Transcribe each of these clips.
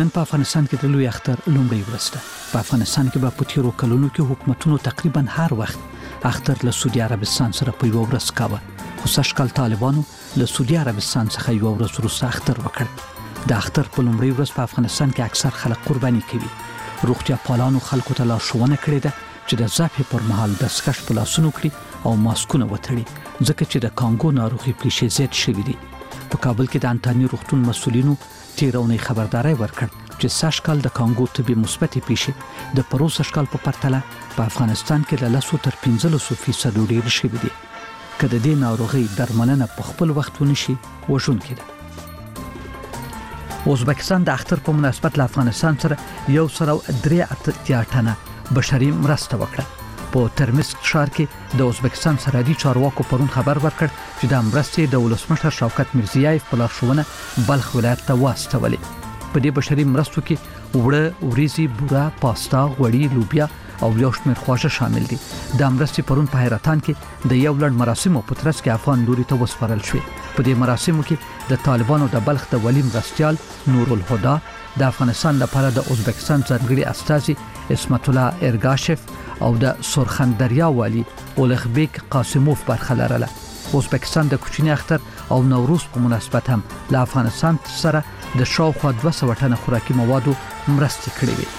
نن په افغانستان کې د لوی اختر لومړی ورځ ده. په افغانستان کې به په تیرو کلونو کې حکومتونو تقریبا هر وخت اختر له سعودي عربستان سره په یو ورځ کاوه. خو سږکال طالبانو له سعودي عربستان څخه یو ورځ وروسته اختر وکړ. د اختر په لومړی ورځ په افغانستان کې اکثر خلک قرباني کوي. روغتیا پالانو خلکو ته لارښوونه کړې ده چې د ذبح پر مهال دستکش په لاسونو کړي او ماسکونه وتړي، ځکه چې د کانګو ناروغي پېښې زیات شوي دي. په کابل کې د انټاني روغتون مسؤلینو تیرونی خبرداري ورکړ چې سږکال د کانګو طبي مثبتې پیښې د پروسه سږکال په پرتله په افغانستان کې له 10 تر 15% ډېر شوي دي. کله د ناروغي درملنه په خپل وخت ونشي وژونکې ده. ازبکستان د اختر په مناسبت له افغانستان سره 183 ټنه بشري مرسته وکړه. په ترمسک ښار کې د ازبکستان سرحدي چارواکو پرون خبر ورکړ چې د مرستې د ولسمشر شوکت میرزیایف په لارښوونه بلخ ولایت ته واستولې. په دې بشري مرستو کې وړه، وریځې، بوره، پاستا، غوړي، لوبیا او یو شمېر خواږه شامل دي. د مرستې پرون په حیرتان کې د یو لړ مراسمو په ترڅ کې افغان لوري ته وسپارل شوې. په دې مراسمو کې د طالبانو د بلخ د ولی مرستیال نور الهدى، د افغانستان لپاره د ازبکستان ځانګړي استازي اسمت الله ارګاشف او د سرخندریا والی اولغبیک قاسموف برخه لرله. ازبکستان د کوچنی اختر او نوروز په مناسبت هم له افغانستان سره د شاوخوا 200 ټنه خوراکي موادو مرستې کړې وي.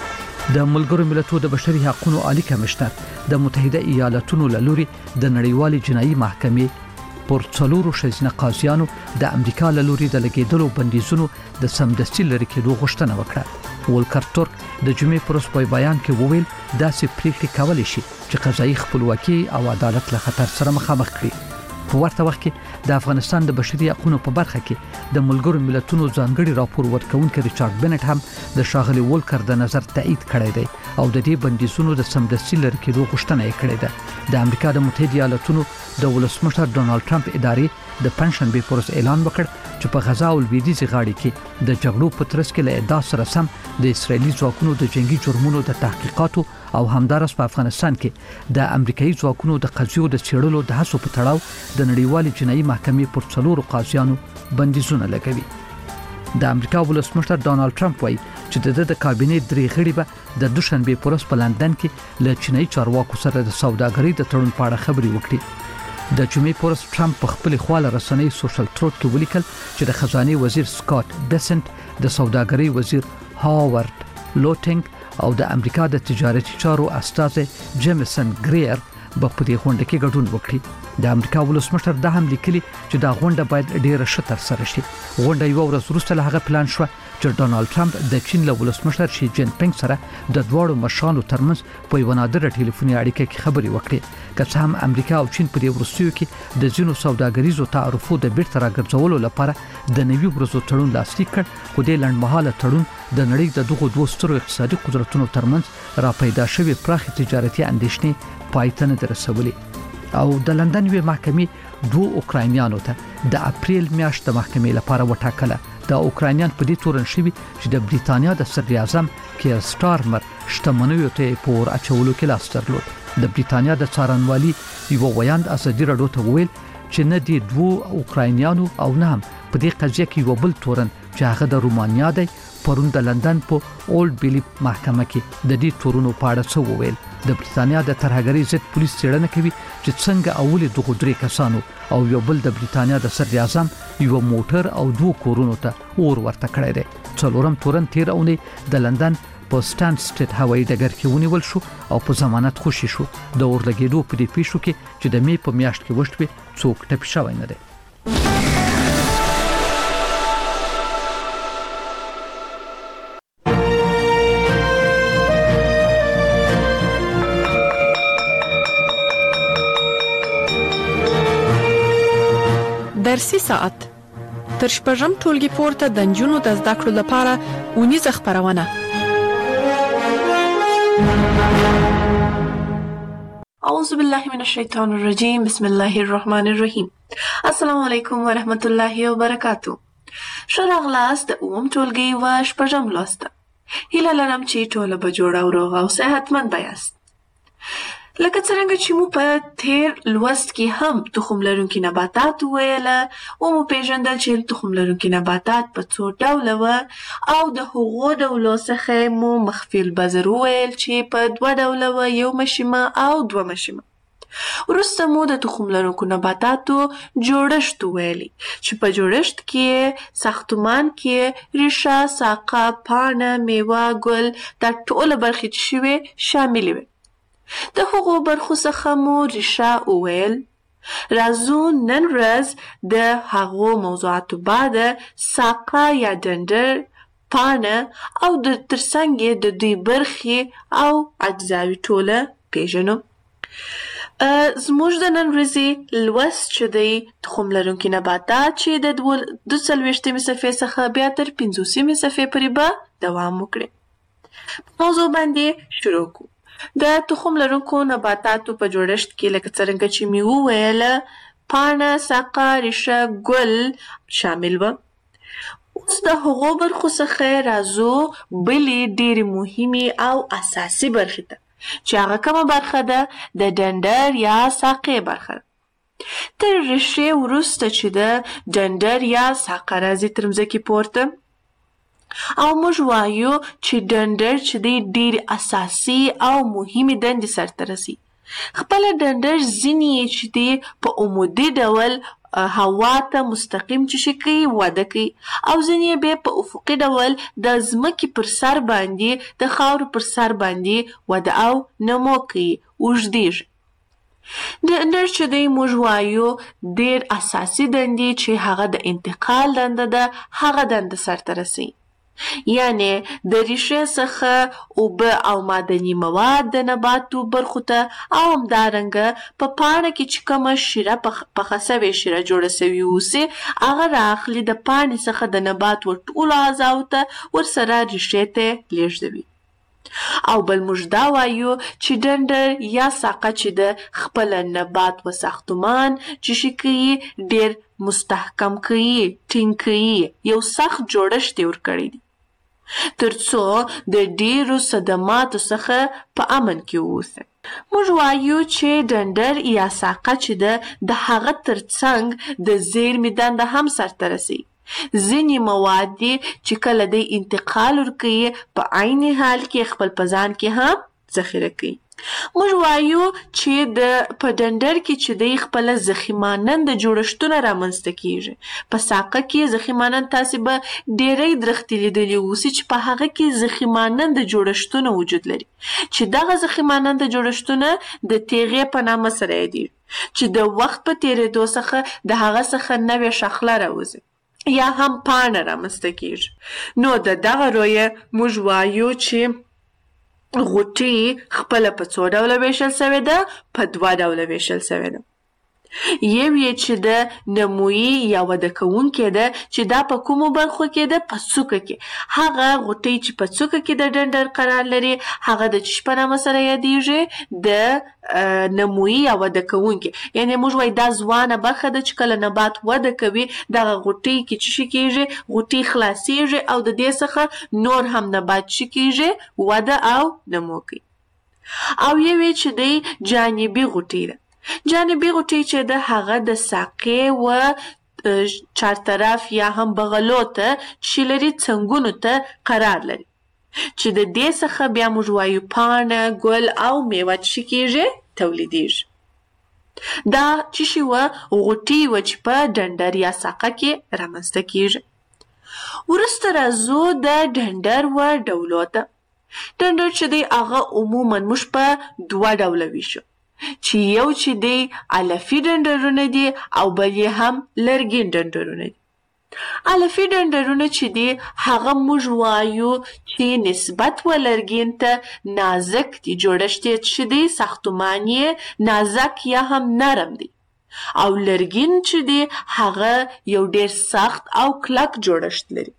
د ملګرو ملتونو د بشري حقوقو عالی کمشنر د متحده ایالاتونو له لوري د نړیوالې جنایي محکمې پر څلورو ښځینه قاضیانو د امریکا له لوري د لګیدلو بندیزونو د سمدستي لرې کېدو غوښتنه وکړه. ولکر ترک د جمعې پر ورځ په بیان کې وویل داسې پریکړې کولی شي چې قضایي خپلواکي او عدالت له خطر سره مخامخ کړي. په ورته وخت کې د افغانستان د بشري حقوقو په برخه کې د ملګرو ملتونو ځانګړي راپور ورکونکي ریچارډ بنټ هم د شاغلي ولکر د نظر تایید کړی دی او د دې بندیزونو د سمدستي لرې کېدو غوښتنه یې کړې ده. د امریکا د متحده ایالاتونو د ولسمشر ډونالد ټرمپ ادارې د پنځشنبه پر ورځ اعلان وکړ چې په غزا او لویدیځ غاړي کې د جګړو په ترڅ کې له ادعا سره سم د اسرایلی ځواکونو د جنگي جرمونو د تحقیقاتو او همدارس په افغانستان کې د امریکایي ځواکونو د قضیو د څېړلو د هڅو په تړاو د نړیوالې جنایي محکمې پر څلورو قاضیانو بندیزونه لګوي. د امریکا ولسمشر ډونالد ټرمپ وایي چې د کابینې درې غړي به د دوشنبه پر ورځ په لندن کې له چینایي چارواکو سره د سوداګرۍ د تړون په اړه خبرې وکړي. د جمعې پر ورځ ټرمپ په خپل خواله رسنۍ سوشل تروت کې ولیکل چې د خزانه وزیر سکاٹ بیسنت، د سوداګرۍ وزیر هاورد لوټینګ او د امریکا د تجارتي چارو استازي جیمسن ګریر په دې غونډه کې ګډون وکړي. د امریکا ولسمشر د هم لیکلي چې دا غونډه باید ډیره ښه ترسره شي. غونډه یو ورځ وروسته له هغه پلان شو چې ډونالد ټرمپ د چین له ولسمشر شي جین پینګ سره د دواړو مشرانو ترمنځ په یو نادره ټلیفوني اړیکه کې خبرې وکړي. که څه هم امریکا او چین په دې وروستیو کې د ځینو سوداګریزو تعرفو د بیرته راګرځولو لپاره د نوي ورځو تړون لاسلیک کړ، خو د لنډمهاله تړون د نړۍ د دغو دوه سترو اقتصادي قدرتونو ترمنځ را پیدا شوی پراخ تجارتي اندېښنې پای ته نه رسولې. او د لندن یوې محکمې دوه اوکراینیانو ته د اپریل میاشت د محکمې لپاره وټاکله. د اوکراینیان په دې تورن شوي چې د بریتانیا د صدر اعظم کیر سټارمر شتمنیو ته پور اچولو کې لاس درلود. د بریتانیا د څارنوالي یو ویاند ازادي راډیو ته وویل چې نه دي دوه اوکراینیانو او نه هم په دې قضیه کې یو بل تورن چې هغه د رومانیا دی پرون د لندن په اولډ بیلی محکمه کې د دې تورونو په اړه څه وویل. د بریتانیا د ترهګرۍ ضد پولیس څېړنه کوي چې څنګه اولې دغه درې کسانو او یو بل د بریتانیا د صدر اعظم یو موټر او دوه کورونو ته اور ورته کړی دی. څلورم تورن تیر اونۍ د لندن په سټاند سټریټ هوایي ډګر کې ونیول شو او په ضمانت خوشي شو. د اور لګېدو په دې پیښو کې چې د مې په میاشت کې وشوي څوک ټپي شوی نه دی. درسي ساعت تر شپږم ټولګي پورته د نجونو د زده کړو لپاره اونیزه خپرونه. اعوذ بالله من الشیطان الرجیم، بسم الله الرحمن الرحیم. السلام علیکم ورحمت الله وبرکاتو. ښه راغلاست د اووم ټولګي و شپږم لوست. هیله لرم چې ټوله به جوړه او روغ او صحتمند به یاست. لکه څرنګه چې مو په تیر لوست کې هم تخم لرونکي نباتات وویله او مو پیژندل چې تخم لرونکي نباتات په څو ډوله وه او د هغو ډولو څخه مو مخفي البذر وویل چې په 2 ډوله وه، یو مشیمه او 2 مشیمه. وروسته مو د تخم لرونکو نباتاتو جوړښت وویلي چې په جوړښت کې ساختمان کې ریښه، ساقه، پاڼه، میوه، ګل دا ټوله برخې چې شوې شاملې وې. د هغو برخو څخه مو ریښه وویل. راځو نن ورځ د هغو موضوعاتو بعد ساقه یا ډنډر، پاڼه او د ترڅنګ یې د دوی برخې او اجزاوې ټوله پیژنو. زموږ د نن ورځې لوست چې دی تخم لرونکي نباتات چې د 42مې صفحې څخه بیا تر 50مې صفحې پورې به دوام وکړي. موضوع باندې شروع کوو. د تخم لرونکو نباتاتو په جوړښت کې لکه څرنګه چې مې وویله پاڼه، ساقه، ریښه، ګل شامل وه. اوس د هغو برخو څخه راځو بلې ډېرې مهمې او اساسي برخې ته چې هغه کومه برخه ده؟ د ډنډر یا ساقې برخه. تر ریښې وروسته چې ده ډنډر یا ساقه راځي تر مځکې پورته او موږ وایو چې ډنډر چې دی ډېر اساسي او مهمې دندې سرته رسي. خپله ډنډر ځینې یې چې دی په عمودي ډول هوا ته مستقیم چې شي کوي وده کوي او ځینې یې بیا په افقي ډول د ځمکې پر سر باندې د خاورو پر سر باندې وده او نمو کوي، اوږدېږي. ډنډر چې دی موږ وایو ډېر اساسي دندې چې هغه د انتقال دنده ده هغه دنده سرته رسي. یعنی د ریښې څخه اوبه او معدني مواد د نباتو برخو ته او همدارنګه په پاڼه کې چې کومه شیره پخه سوې شیره جوړه سوې اوسي هغه رااخلي د پاڼې څخه د نبات ټولو اعضاو ته ورسره ریښې ته لیږدوي. او بل موږ دا وایو چې ډنډر یا ساقه چې د خپل نبات و ساختمان چې شي کوي ډېر مستحکم کوي، ټینګ کوي، یو سخت جوړښت یې ورکړی دی ترڅو د ډېرو صدماتو څخه په امن کې واوسي. موږ وایو چې ډنډر یا ساقه چې ده د هغه ترڅنګ د زیرمې دنده هم سرته رسي. ځینې مواد دي چې کله دی انتقال ورکوي په عین حال کې خپل په ځان کې هم ذخیره کوي. موږ وایو چې په ډنډر کې چې دی خپله ضخیمانند جوړښتونه رامنځته کیږي. په ساقه کې ضخیمانند تاسې به ډېری درختې لیدلي اوسي چې په هغه کې ضخیمانند جوړښتونه وجود لري چې دغه ضخیمانند جوړښتونه د تیغې په نامه سره یادېږي چې د وخت په تېرېدو څخه د هغه څخه نوې شاخله راوځي یا هم پاڼه رامنځته کیږي. نو د دغه رویه موږ وایو چې غوټې خپله په څو ډوله ویشل سوې ده؟ په 2 ډوله ویشل سوې ده. یو یې چې د نمویي یا وده کوونکې ده چې دا په کومو برخو کې ده؟ په څوکه کې. هغه غوټۍ چې په څوکه کې د ډنډر قرار لري هغه د چی په نامه سره یادېږي؟ د نمویي یا وده کوونکې. یعنې موږ وایو دا ځوانه برخه ده چې کله نبات وده کوي دغه غوټۍ کې چې شي کېږي غوټۍ خلاصېږي او د دې څخه نور هم نبات چې کېږي وده او نمو کوي. او یو یې چې دی جانبي غوټۍ ده. جانبي غوټۍ چې ده هغه د ساقې و چارطرف یا هم بغلو ته چې لري څنګونو ته قرار لري چې د دې څخه بیا موږ وایو پاڼه، ګل او میوه چې کېږي تولیدېږي. دا چې شي وه غوټۍ وه چې په ډنډر یا ساقه کې رامنځته کېږي. وروسته راځو د ډنډر و ډولو ته. ډنډر چې دی هغه عموما موږ په 2 ډوله ویشو چې یو چې دی علفي ډنډرونه دي او بل یې هم لرګین ډنډرونه دي. علفي ډنډرونه چې دي هغه موږ وایو چې نسبت و لرګین ته نازک دي، جوړښت یې چې دی ساختمان یې نازک یا هم نرم دی او لرګین چې دی هغه یو ډېر سخت او کلک جوړښت لري.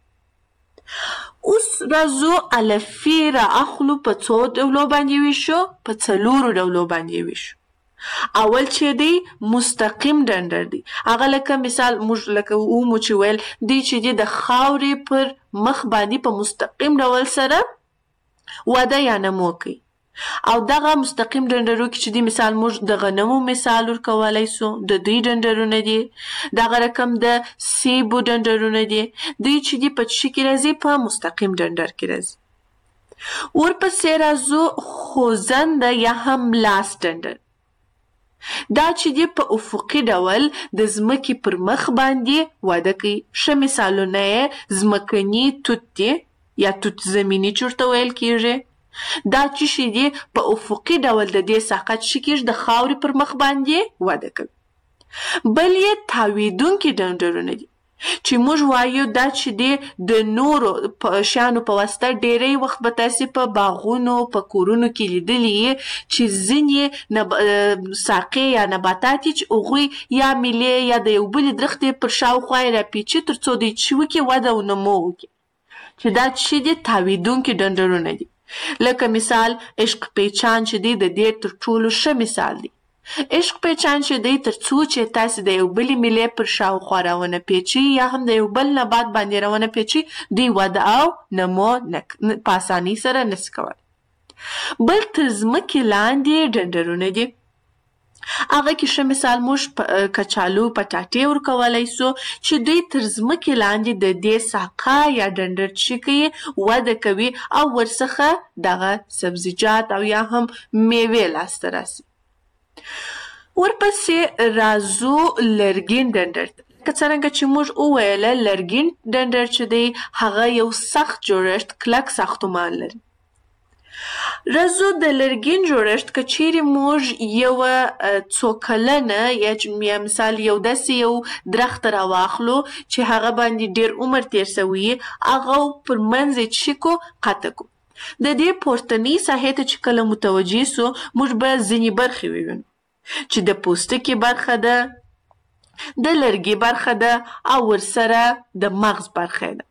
اوس راځو علفي را اخلو په څو ډولو باندې ویشو؟ په 4 ډولو باندې ویشو. اول چې دی مستقیم ډنډر دی. هغه لکه مثال موږ لکه مو چې ویل دی چې دی د خاورې پر مخ باندې په مستقیم ډول سره وده یا نمو کوي. او دغه مستقیم ډنډرو کې چې دی مثال موږ د غنمو مثال ورکولی سو د دوی ډنډرونه دي. دغه رقم د سیبو ډنډرونه دي. دوی چې دي په څه کې راځي؟ په مستقیم ډنډر کې راځي. ورپسې راځو خوځنده یا هم لاس ډنډر. دا چې دی په افقي ډول د ځمکې پر مخ باندې وده کوي. ښه مثالونه یې ځمکني توت دی یا توت زمیني چې ورته ویل کېږي. دا چې شي دی په افقي ډول د دې ساقه چې کېږي د خاورې پر مخ باندې وده کوي. بل یې تاویدونکي ډنډرونه دي چې موږ وایو دا چې دی د نورو شیانو په واسطه ډیری وخت به تاسې په باغونو په کورونو کې لیدلي چې ځینې ساقې یا نباتات چې هغوی یا میلې یا د یو بلې درختې پر شاوخوا یې راپیچي تر څو دوی چې وکړي وده او نمو وکړي چې دا چې دی تاویدونکي ډنډرونه دي. لکه مثال عشق پیچان چې دی د دې تر ټولو ښه مثال دی. عشق پیچان چې دی تر څو چې تاسې د یو بلې میلې پر شاوخوا راونه پیچي یا هم د یو بل نبات باندې راونه پیچي دوی وده او نمو په اسانۍ سره نشي کولی. بل تر ځمکې لاندې ډنډرونه دي. هغه کې ښه مثال موږ کچالو پټاټې ورکولی سو چې دوی تر ځمکې لاندې د دې ساقه یا ډنډر چې کوي وده کوي او ورڅخه دغه سبزیجات او یا هم میوې لاسته راسي. ورپسې راځو لرګین ډنډر ته. که څرنګه چې موږ وویله لرګین ډنډر چې دی هغه یو سخت جوړښت کلک ساختمان لري. راځو د لرګین جوړښت که چیرې موږ یوه څو کلنه یا مثال یو داسې یو درخت راواخلو چې هغه باندې ډېر عمر تیر سوی هغه پر منځ یې څه کو قطع کو. د دې پورتنۍ ساحې ته چې کله متوجه سو موږ به ځینې برخې ووینو چې د پوستکي برخه ده، د لرګي برخه ده او ورسره د مغز برخه ده.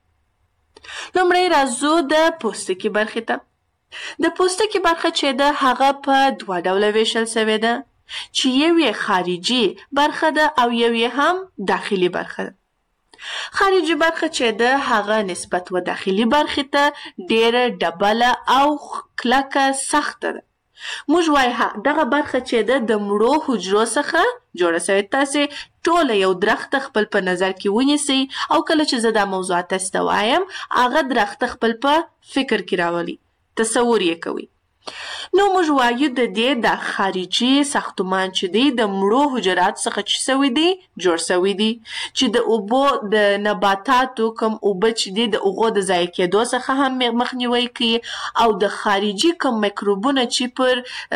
لومړی راځو د پوستکي برخې ته. د پوستکي برخه چې ده هغه په دوه ډوله ویشل سوې ده چې یو یې خارجي برخه ده او یو یې هم داخلي برخه ده. خارجي برخه چې ده هغه نسبت و داخلي برخې ته ډیره ډبله او کلکه سخته ده. موږ وایو دغه برخه چې ده د مړو حجرو څخه جوړه سوې. تاسې ټوله یو درخت خپل په نظر کې ونیسئ او کله چې زه دا موضوعات تاسې ته وایم هغه درخت خپل په فکر کې راولي، تصور یې کوي. نو موږ وایو د دې د خارجي ساختمان چې دی د مړو حجراتو څخه چې سوی دی جوړ سوی دی چې د اوبو د نباتاتو کوم اوبه چې دی د هغو د ضایع کېدو څخه هم مخنیوی کوي او د خارجي کوم میکروبونه چې پر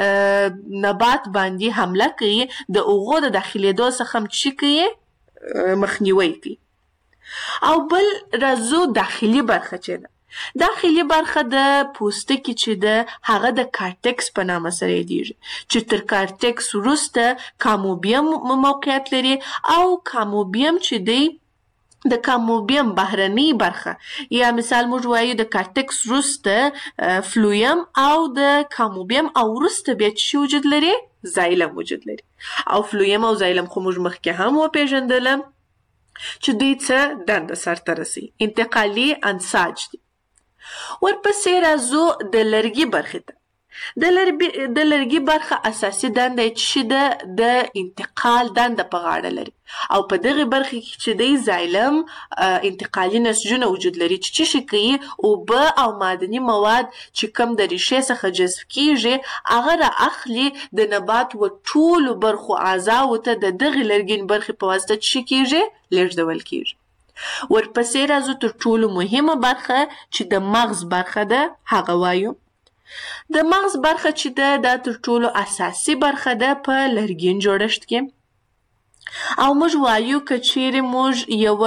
نبات باندې حمله کوي د هغو د داخلېدو څخه هم چې کوي مخنیوی کوي. او بل راځو داخلي برخه چې ده. داخلي برخه د پوستکي چې ده هغه د کارتکس په نامه سره یادیږي چې تر کارتکس وروسته کاموبیم موقعیت لري او کاموبیم چې دی د کاموبیم بهرنۍ برخه یا مثال موږ وایو د کارتکس وروسته فلویم او د کاموبیم او وروسته بیا چې وجود لري زایلم وجود لري. او فلویم او زایلم خو موږ مخکې هم وپېژندله چې دوی څه دنده سرته رسوي، انتقالي انساج دي. ورپسې راځو د لرګي برخې ته. د لرګي برخه اساسي دنده چې ده د انتقال دنده په غاړه لري او په دغه برخه کې چې دی زایلم انتقالي نسجونه وجود لري چې څه شي کوي اوبه او معدني مواد چې کم د ریښې څخه جذب کیږي هغه را اخلي د نبات و ټولو برخو اعضاو ته د دغه لرګین برخې په واسطه څه کیږي لیږدول کیږي. ورپسې راځو تر ټولو مهمه برخه چې د مغز برخه ده هغه وایو. د مغز برخه چې ده دا تر ټولو اساسي برخه ده په لرګین جوړښت کې او موږ وایو که چیرې موږ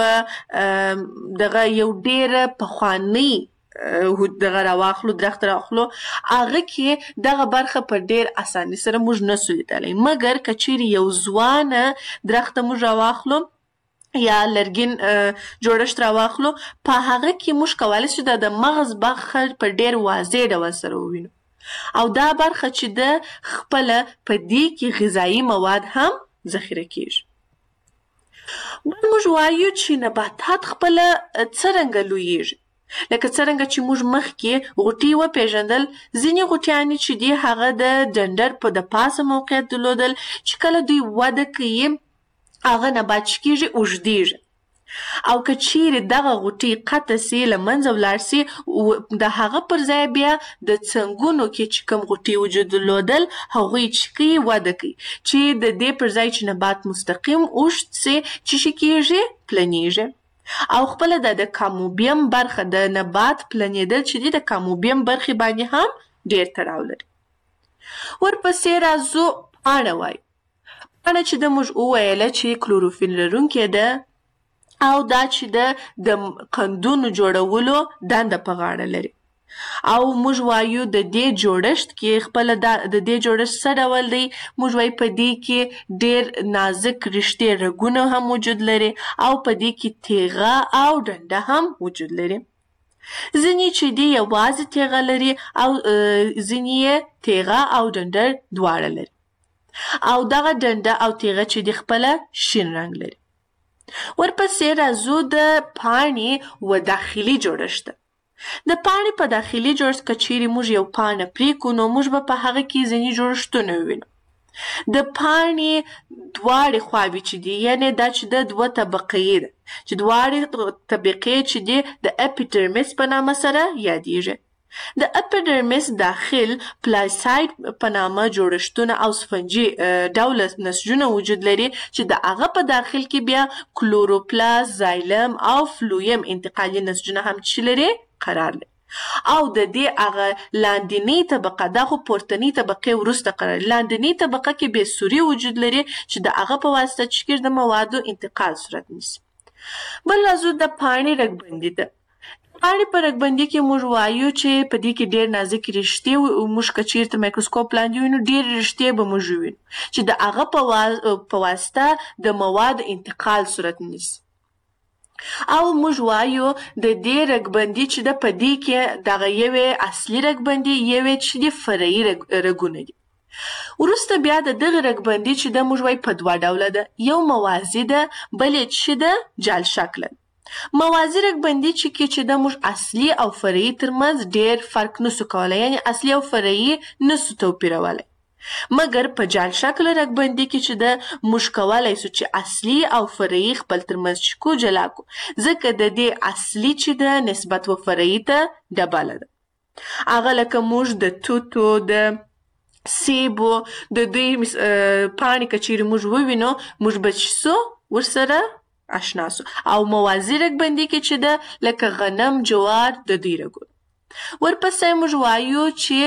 یو ډیره پخوانۍ دغه راواخلو درخت راواخلو هغه کې دغه برخه په ډیر اسانۍ سره موږ نسو لیدلی مګر که چیرې یو ځوانه درخت موږ راواخلو یا لرګین جوړښت راواخلو په هغه کې موږ کولی شو د مغز برخه په ډیر واضح ډول سره ووینو او دا برخه چې ده خپله په دې کې غذایي مواد هم ذخیره کیږي. بل موږ وایو چې نباتات خپله څرنګه لویږي. لکه څرنګه چې موږ مخکې غوټۍ وپېژندل، ځینې غوټیانې چې دي هغه د ډنډر په د پاسه موقعیت درلودل، چې کله دوی وده کوي هغه نبات چې کېږي اوږدېږي، او که چیرې دغه غوټۍ قطع سي له منځه ولاړ سي، د هغه پر ځای بیا د څنګونو کې چې کوم غوټۍ وجود درلودل هغوی چې کوي وده کوي، چې د دې پر ځای چې نبات مستقیم اوږد سي چې شي کېږي پلنېږي. او خپله د کاموبیم برخه د نبات پلنېدل چې دي د کاموبیم برخې باندې هم ډېر تړاو لري. ورپسې راځو پاڼه وایو. پاڼه چې د موږ وویله چې کلوروفیل لرونکې ده او دا چې د قندونو جوړولو دنده په غاړه لري. او موږ وایو د دې جوړښت کې خپله د دې جوړښت څه ډول دی؟ موږ وایو په دې کې ډېر نازک رشتې رګونه هم وجود لري او په دې کې تیغه او ډنډه هم وجود لري. ځینې چې دي یوازې تیغه لري او ځینې یې تیغه او ډنډه دواړه لري، او دغه ډنډه او تیغه چې دي خپله شین رنګ لري. ورپسې راځو د پاڼې و داخلي جوړښت. د پاڼې په داخلي جوړښت که چیرې موږ یو پاڼه پرېکړو نو موږ به په هغه کې ځینې جوړښتونه ووینو. د پاڼې دواړې خواوې چې دي، یعنې دا چې د دوه طبقې ده، چې دواړې طبقې چې دي د اپیډرمیس په نامه سره یادېږي. د اپیډرمیس داخل پلاساید په نامه جوړښتونه او سفنجي ډوله نسجونه وجود لري، چې د هغه په داخل کې بیا کلوروپلاست، زایلم او فلویم انتقالي نسجونه هم چې لري قرار لري. او د دې هغه لاندنۍ طبقه، دا خو پورتنۍ طبقې وروسته قرار لري، لاندنۍ طبقه کې بې سوري وجود لري چې د هغه په واسطه چې د موادو انتقال صورت نیسي. بل راځو د پاڼې رګبندي ته. پاڼې په رګبندي کې موږ وایو چې په دې کې ډېر نازک رشتې، موږ که چېرته مایکروسکوپ لاندې وینو ډېر رشتې به موږ وینو چې د هغه په واسطه د موادو انتقال صورت نیسي. او موږ وایو د دې رګبندي چې د په دې کې دغه یوې اصلي رګبندي، یوې چې د فرعي رګونه دي. وروسته بیا د دغه رګبندي چې د موږ وایو په دوه ډوله ده، یو موازي ده، بل یې چې د جال شکله. موازي رګبندي چې د موږ اصلي او فرعي ترمنځ ډېر فرق نسو کولی، یعنې اصلي او فرعي نسو توپیرولی. مګر په جال شکله رګبندي کې چې د موږ کولی سو چې اصلي او فرعي خپل ترمنځ چې کو جلا کو، ځکه د دې اصلي چې ده نسبت و فرعي ته ډبله ده. هغه لکه موږ د توتو، د سیبو د دوی پاڼې که چیرې موږ ووینو موږ به چې سو ورسره آشنا سو. او موازي رګبندي کې چې ده لکه غنم، جوار د دوی رګونه. ورپسې موږ وایو چې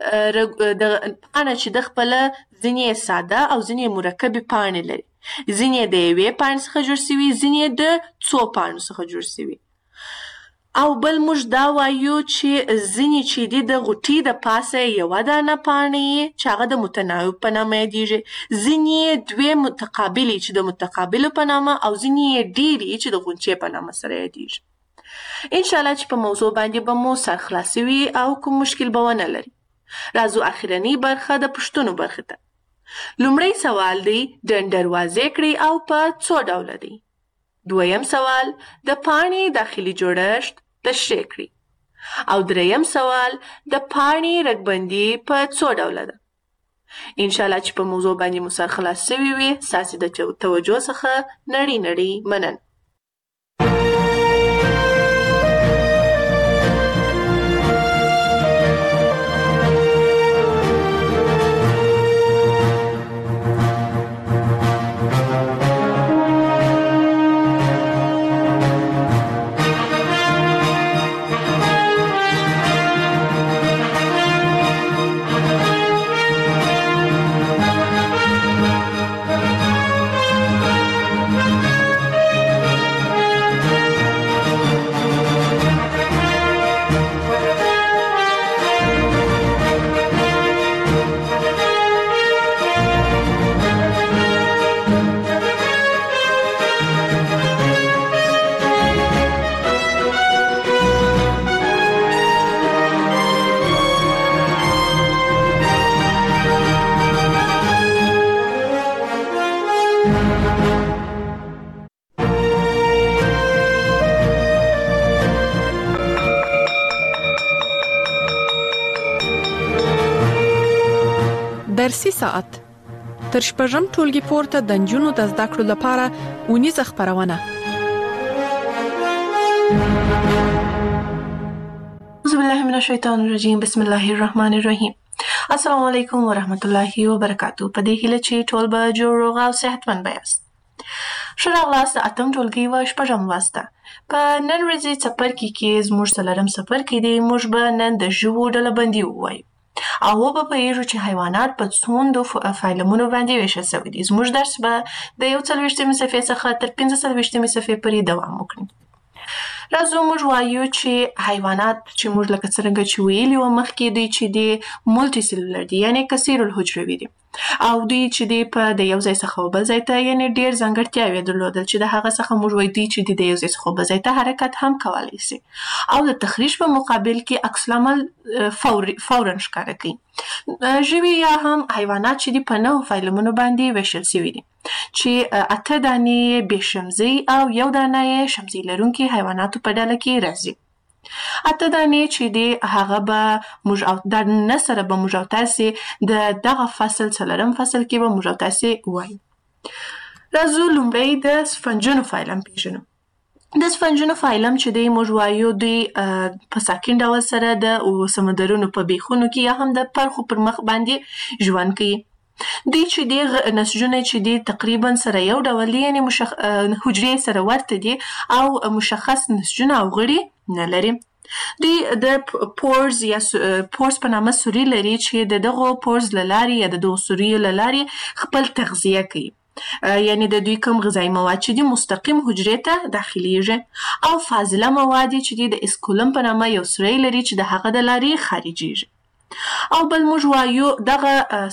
پاڼه چې د خپله ځینې ساده او ځینې مرکبې پاڼې لري، ځینې د یوې پاڼې څخه جوړ سوي، ځینې د څو پاڼو څخه جوړ سوي. او بل موږ دا وایو چې ځینې چې دي د غوټۍ د پاسه یوه دانه پاڼې چې هغه د متناوب په نامه یادېږي، ځینې دوې متقابلې چې د متقابلو په نامه، او ځینې ډېرې چې د غونچې په نامه سره یادېږي. انشاءالله چې په موضوع باندې به مو سر خلاص وي او کوم مشکل به ونه لري. راځو اخرنۍ برخه د پوښتنو برخې ته. لومړی سوال دی ډنډر واضح کړئ او په څو ډوله دی. دویم سوال د پاڼې داخلي جوړښت تشریح کړئ. او دریم سوال د پاڼې رګبندي په څو ډوله ده. انشاءالله چې په موضوع باندې مو سر خلاص شوي وي. ستاسې د توجه څخه نړۍ مننه. درسي ساعت تر شپږم ټولګي پورته د نجونو د زده کړو لپاره اونیزه خپرونه. اعوذ بالله من الشیطان الرجیم. بسم الله الرحمن الرحیم. السلام علیکم ورحمت الله وبرکاتو. په دې هیله چې ټول به جوړ روغ او صحتمند یاست. ښه راغلاست د اتم ټولګي و شپږم لوست ته. په نن ورځې څپرکي کې زموږ څلورم څپرکی دی. موږ به نن د ژوو ډلهبندي ووایو او وبه پوهیږو چې حیوانات په څومره فایلمونو باندې ویشل شوي دي. زموږ درس به د 41مې صفحې څخه تر 45مې صفحې پورې دوام وکړي. راځو موږ وایو چې حیوانات چې موږ لکه څرنګه چې ویلي وو مخکې دوی چې دی مولټي سیلولر دي، یعنې کثیر الحجروي دي او دوی چې دی په د یو ځای څخه بل ځای ته یعنې ډېر ځانګړتیاوې درلودل چې د هغه څخه موږ وایو دوی چې دی د یو ځای څخه بل ځای ته حرکت هم کولی شي او د تخریش په مقابل کې عکس العمل فوراً ښکاره کوي. ژوي یا هم حیوانات چې دی په 9 فایلمونو باندې ویشل شوي دي چې 8 دانې بې شمزۍ او 1 دانه یې شمزۍ لرونکي حیواناتو په ډله کې راځي. 8 دانې چې دی هغه به موږ او د نه سره به موږ او تاسې د دغه فصل څلورم فصل کې به موږ او تاسې وایو. راځو لومړی د سفنجونو فایلم پیژنو. د سفنجونو فایلم چې دی موږ وایو دوی په ساکن ډول سره د سمندرونو په بیخونو کې یا هم د پرخو پر مخ باندې ژوند کوي. دوی چې دی نسجونه چې دی تقریبا سره یو ډول دي، یعنې حجرې سره ورته دي او مشخص نسجونه او غړي نه لري. دوی د پورز یا پورز په نامه سوري لري چې د دغو پورز له لارې یا د دغو سوریو له لارې خپل تغذیه کوي، یعنی د دوی کوم غذایی مواد چې دي مستقیم حجرې ته داخلیږي او فاضله مواد چې دي د اسکولم په نامه یو سوری لري چې د هغه د لارې خارجيږي. او بل موږ وایو دغه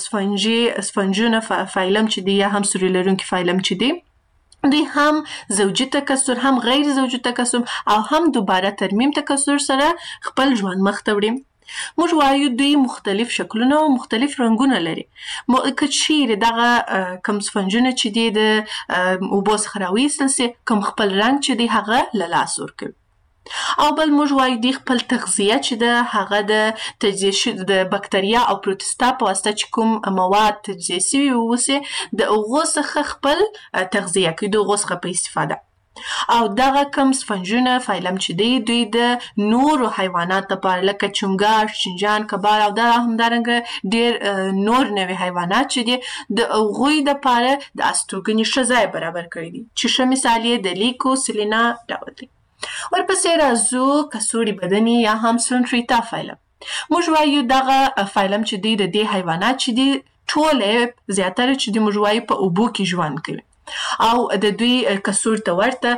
سفنجونه فایلم چې دی یا هم سوری لرونکي فایلم چې دی دوی هم زوجي تکثر هم غیر زوجي تکثر او هم دوباره ترمیم تکثر سره خپل ژوند مخ ته وړي. موږ وایو دوی مختلف شکلونه او مختلف رنګونه لري. که چیرې دغه کوم سفنجونه چې دی د اوبو څخه راویستل سي کوم خپل رنګ چې دی هغه له لاسه ورکوي. او بل موږ وایو دوی خپل تغذیه چې ده هغه د تجزیه د بکتریا او پروتستا په واسطه چې کوم مواد تجزیه شوي اوسي د هغو څخه خپل تغذیه کوي، د هغو څخه په استفاده. او دغه کم سفنجونه فایلم چې دی دوی د نورو حیوانات لپاره لکه چونګاښ، چینجان، کبار او همدارنګه ډېر نور نوي حیوانات چې دي د هغوی دپاره د استوګنې ښه ځای برابر کړی دي چې ښه مثال یې د لیکو سلینا ډول دی. ورپسې راځو کڅوړي بدني یا هم سلنټریتا فایلم. موږ وایو دغه فایلم چې دی د دې حیوانات چې دی ټولې زیاتره چې دی موږ وایو په اوبو کې ژوند کوي او د دوی کڅوړي ته ورته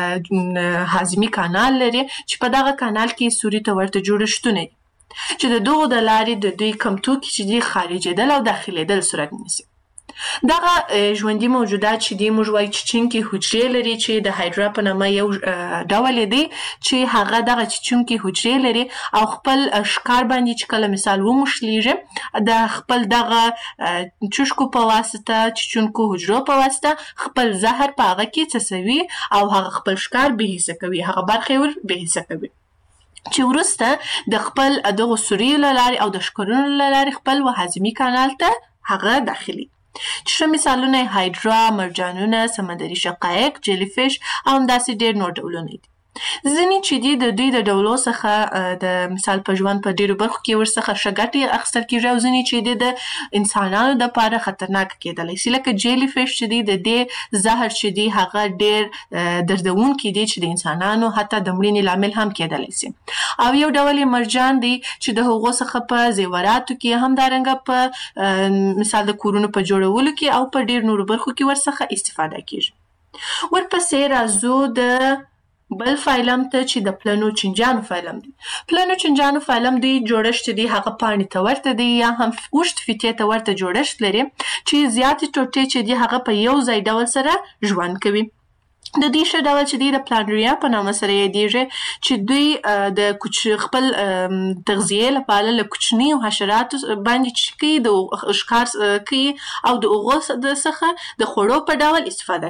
هاضمي کانال لري چې په دغه کانال کې سوري ته ورته جوړښتونه دي چې د دغو د لارې د دوی کم توکي چې دی خارجېدل او داخلېدل صورت نیسي. دغه ژوندي موجودات چې دی موږ وایو چیچونکي حجرې لري چې د هایډرا په نامه یو ډول دی چې هغه دغه چیچونکي حجرې لري او خپل ښکار باندې چې کله مثال وموښلیږي د خپل دغه چوشکو په واسطه چیچونکو حجرو په واسطه خپل زهر په هغه کې څڅوي او هغه خپل ښکار بېحسه کوي، هغه برخې ور بېحسه کوي چې وروسته د خپل دغو سوریو له لارې او د ښکرونو له لارې خپل هاضمي کانال ته هغه داخلي. چې ښه مثالونه یې هایډرا، مرجانونه، سمندري شقایق، جیلی فش او همداسې ډېر نور ډولونه دي. ځینې چې دي د دوی د ډولو څخه د مثال په ژوند په ډېرو برخو کې ورڅخه ښه ګټې اخیستل کېږي او ځینې چې دي د انسانانو دپاره خطرناکه کېدلی شي، لکه جیلی فش چې دي د دې زهر چې دي هغه ډېر دردونکي دي چې د انسانانو حتی د مړینې لامل هم کېدلی شي. او یو ډول یې مرجان دی چې د هغو څخه په زیوراتو کې همدارنګه په مثال د کورونو په جوړولو کې او په ډېر نورو برخو کې ورڅخه استفاده کېږي. ورپسې راځو د بل فایلم ته چې د پلنو چینجانو فایلم دی. پلنو چینجانو فایلم دی جوړښت دی هغه پاڼې ته ورته دی یا هم اوږد فیتې ته ورته جوړښت لري چې زیاتې ټوټې چې دی هغه په یو ځای ډول سره ژوند کوي. د دې ښه ډول چې دی د پلانریا په نامه سره یادېږي چې دوی د خپل تغذیې لپاره له کوچنیو حشراتو باندې چې کوي د ښکار کوي او د هغو څخه د خوړو په ډول استفاده کوي.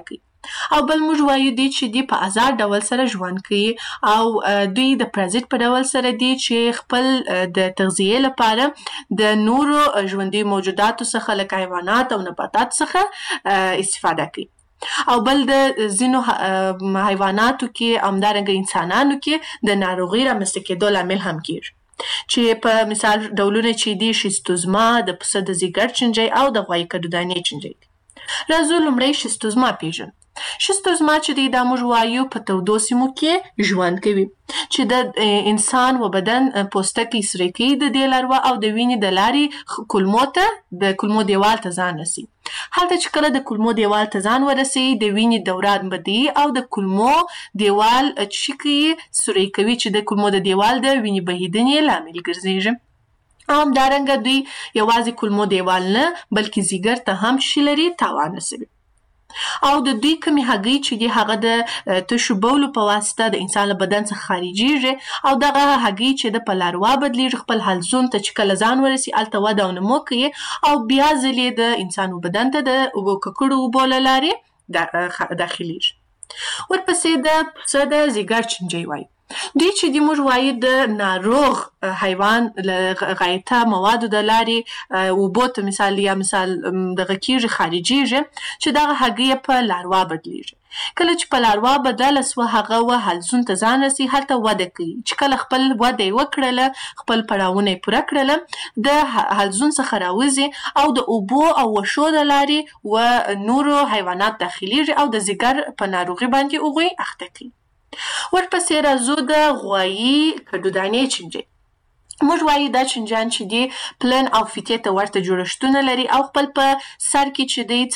او بل موږ وایو دی چې دی په آزاد ډول سره ژوند کوي او دوی د پرازیت په ډول سره دی چې خپل د تغذیه لپاره د نورو ژوندي موجوداتو څخه لکه حیوانات او نباتات څخه استفاده کوي. او بل د ځینو حیواناتو کې همدارنګه انسانانو کې د ناروغۍ رامنځته کېدو لامل هم کېږي چې په مثال ډولونه چې دي شیستوزما، د پسه د ځیګر چینجی او د غوایي کډودانې چینجی دي. راځو لومړی شیستوزما پیژنو. شیستوزما چې دی دا موږ وایو په تودو سیمو کې ژوند کوي چې د انسان و بدن پوستکی سره کوي د دې لاروا او د وینې د لارې کولمو ته د کولمو دیوال ته ځان رسي. هلته چې کله د کولمو دیوال ته ځان ورسي د وینې دوران بدی او د کولمو دیوال چې کوي سوري کوي چې د کولمو د دیوال د وینې بهیدنې لامل ګرځي. همدارنګه دوی یوازې کولمو دیوال نه بلکې ځیګر ته هم شي لري تاوان رسوي. او د دوی کمی هګۍ چې دی هغه د تشو بولو په واسطه د انسان له بدن څخه خارجيږي او دغه هګۍ چې د په لاروا بدلیږي خپل حلزون ته چې کله ځان ورسي الته وده او نمو کوي او بیا ځلې د انسان بدن ته د ککړو اوبو له لارې داخليږي. ورپسې د پسه د ځیګر چینجی وایي. دوی چې دی موږ وایو د ناروغ حیوان له غایطه موادو د لارې اوبو ته مثال دغه کېږي خارجيږي چې دغه هګۍ په لاروا بدلیږي. کله چې په لاروا بدله سوه هغه و حلزون ته ځان رسي هلته وده کوي چې کله خپل وده یې وکړله خپل پړاوونه یې پوره کړله د حلزون څخه راوځي او د اوبو او وښو د لارې و نورو حیوانات داخليږي او د ځیګر په ناروغي باندې هغوی اخته کوي. ورپسې راځو د غوایي کډودانې چینجی. موږ وایو دا چینجیان چې دی پلن او فیتې ته ورته جوړښتونه لري او خپل په سر کې چې دی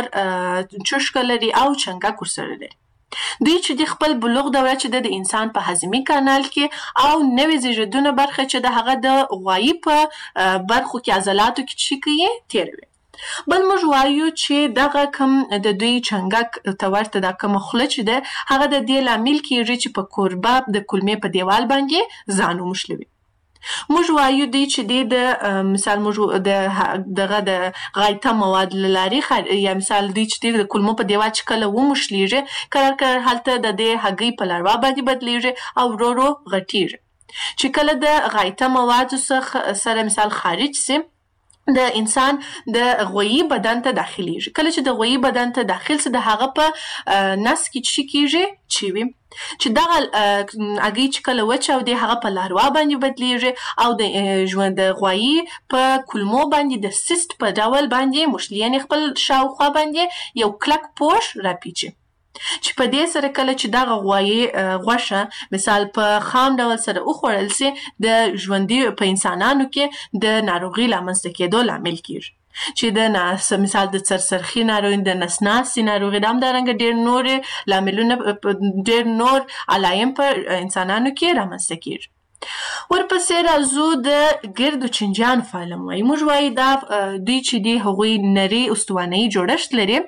4 چشکه لري او چنګک ورسره لري. دوی چې دی خپل بلوغ دوره چې د انسان په هضمي کانال کې او نوې زیږیدونه برخه چې د هغه د غوایي په برخو کې عضلاتو کې چې کوي تیروي. بل موږ وایو چې دغه کم د دوی چنګک ته ورته دا کومه خوله چې ده هغه د دې لامل کېږي چې په کوربه د کولمې په دیوال باندې ځان وموښلوي. موږ وایو دی چې دی د مثال موږ دغه د غایطه مواد له لارې یا مثال دی چې دی د کولمو په دیوال چې کله وموښلیږي کرار هلته د دې هګۍ په لاروا باندې بدلیږي او ورو ورو غټیږي چې کله د غایطه موادو سره مثال خارج سي د انسان د غوایي بدن ته داخليږي. کله چې د غوایي بدن ته داخل سي د هغه په نس کې چې کېږي چوي چې دغه هګۍ چې کله وچاودي هغه په لاروا باندې بدلیږي او د ژوند د غوایي په کولمو باندې د سیست په ډول باندې موښلي خپل شاوخوا باندې یو کلک پوښ راپیچي چې په دې سره کله چې دغه غوایي غوښه مثال په خام ډول سره وخوړل سي د ژوندي په انسانانو کې د ناروغي لامنځته کېدو لامل کېږي چې د مثال د سرسرخي ناروغي د نسناسي ناروغي د همدارنګه ډېر نور لاملونه ډېر نور علایم په انسانانو کې رامنځته کېږي. ورپسې راځو د ګردو چینجیانو په اړه وایو. موږ وایو دا دوی چې دی هغوی نري استوانه‌یي جوړښت لري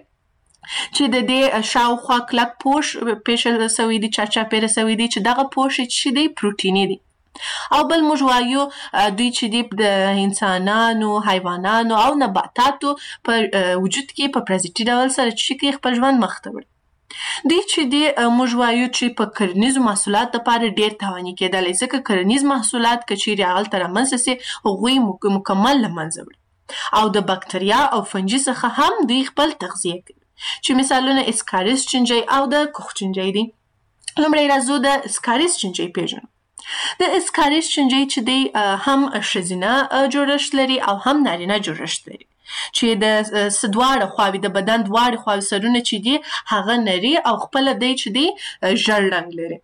چې د دې شاوخوا کلک پوښ پیښل سوی دی چاپیره سوی دی چې دغه پوښ چې دی پروتیني دی. او بل موږ وایو دوی چې دی د انسانانو حیوانانو او نباتاتو په وجود کې په پرازیتي ډول سره چې خپل ژوند مخ ته وړي. دوی چې دی موږ وایو چې په کرنیزو محصولات لپاره ډېر تاواني کېدلی ځکه کرنیز محصولات که چیرې هغلته رامنځته سي هغوی مکمل له منځه وړي او د بکتریا او فنجي څخه هم دوی خپل تغذیه کوي چې مثالونه اسکاریس چینجی او د کوخ چینجی دي. لومړی راځو د اسکاریس چینجی پیژنو. د اسکاریس چینجی چې دی هم ښځینه جوړښت لري او هم نارینه جوړښت لري چې د دواړه خواوې د بدن دواړه خواوې سرونه چې دي هغه نري او خپله دی چې دی ژړ رنګ لري.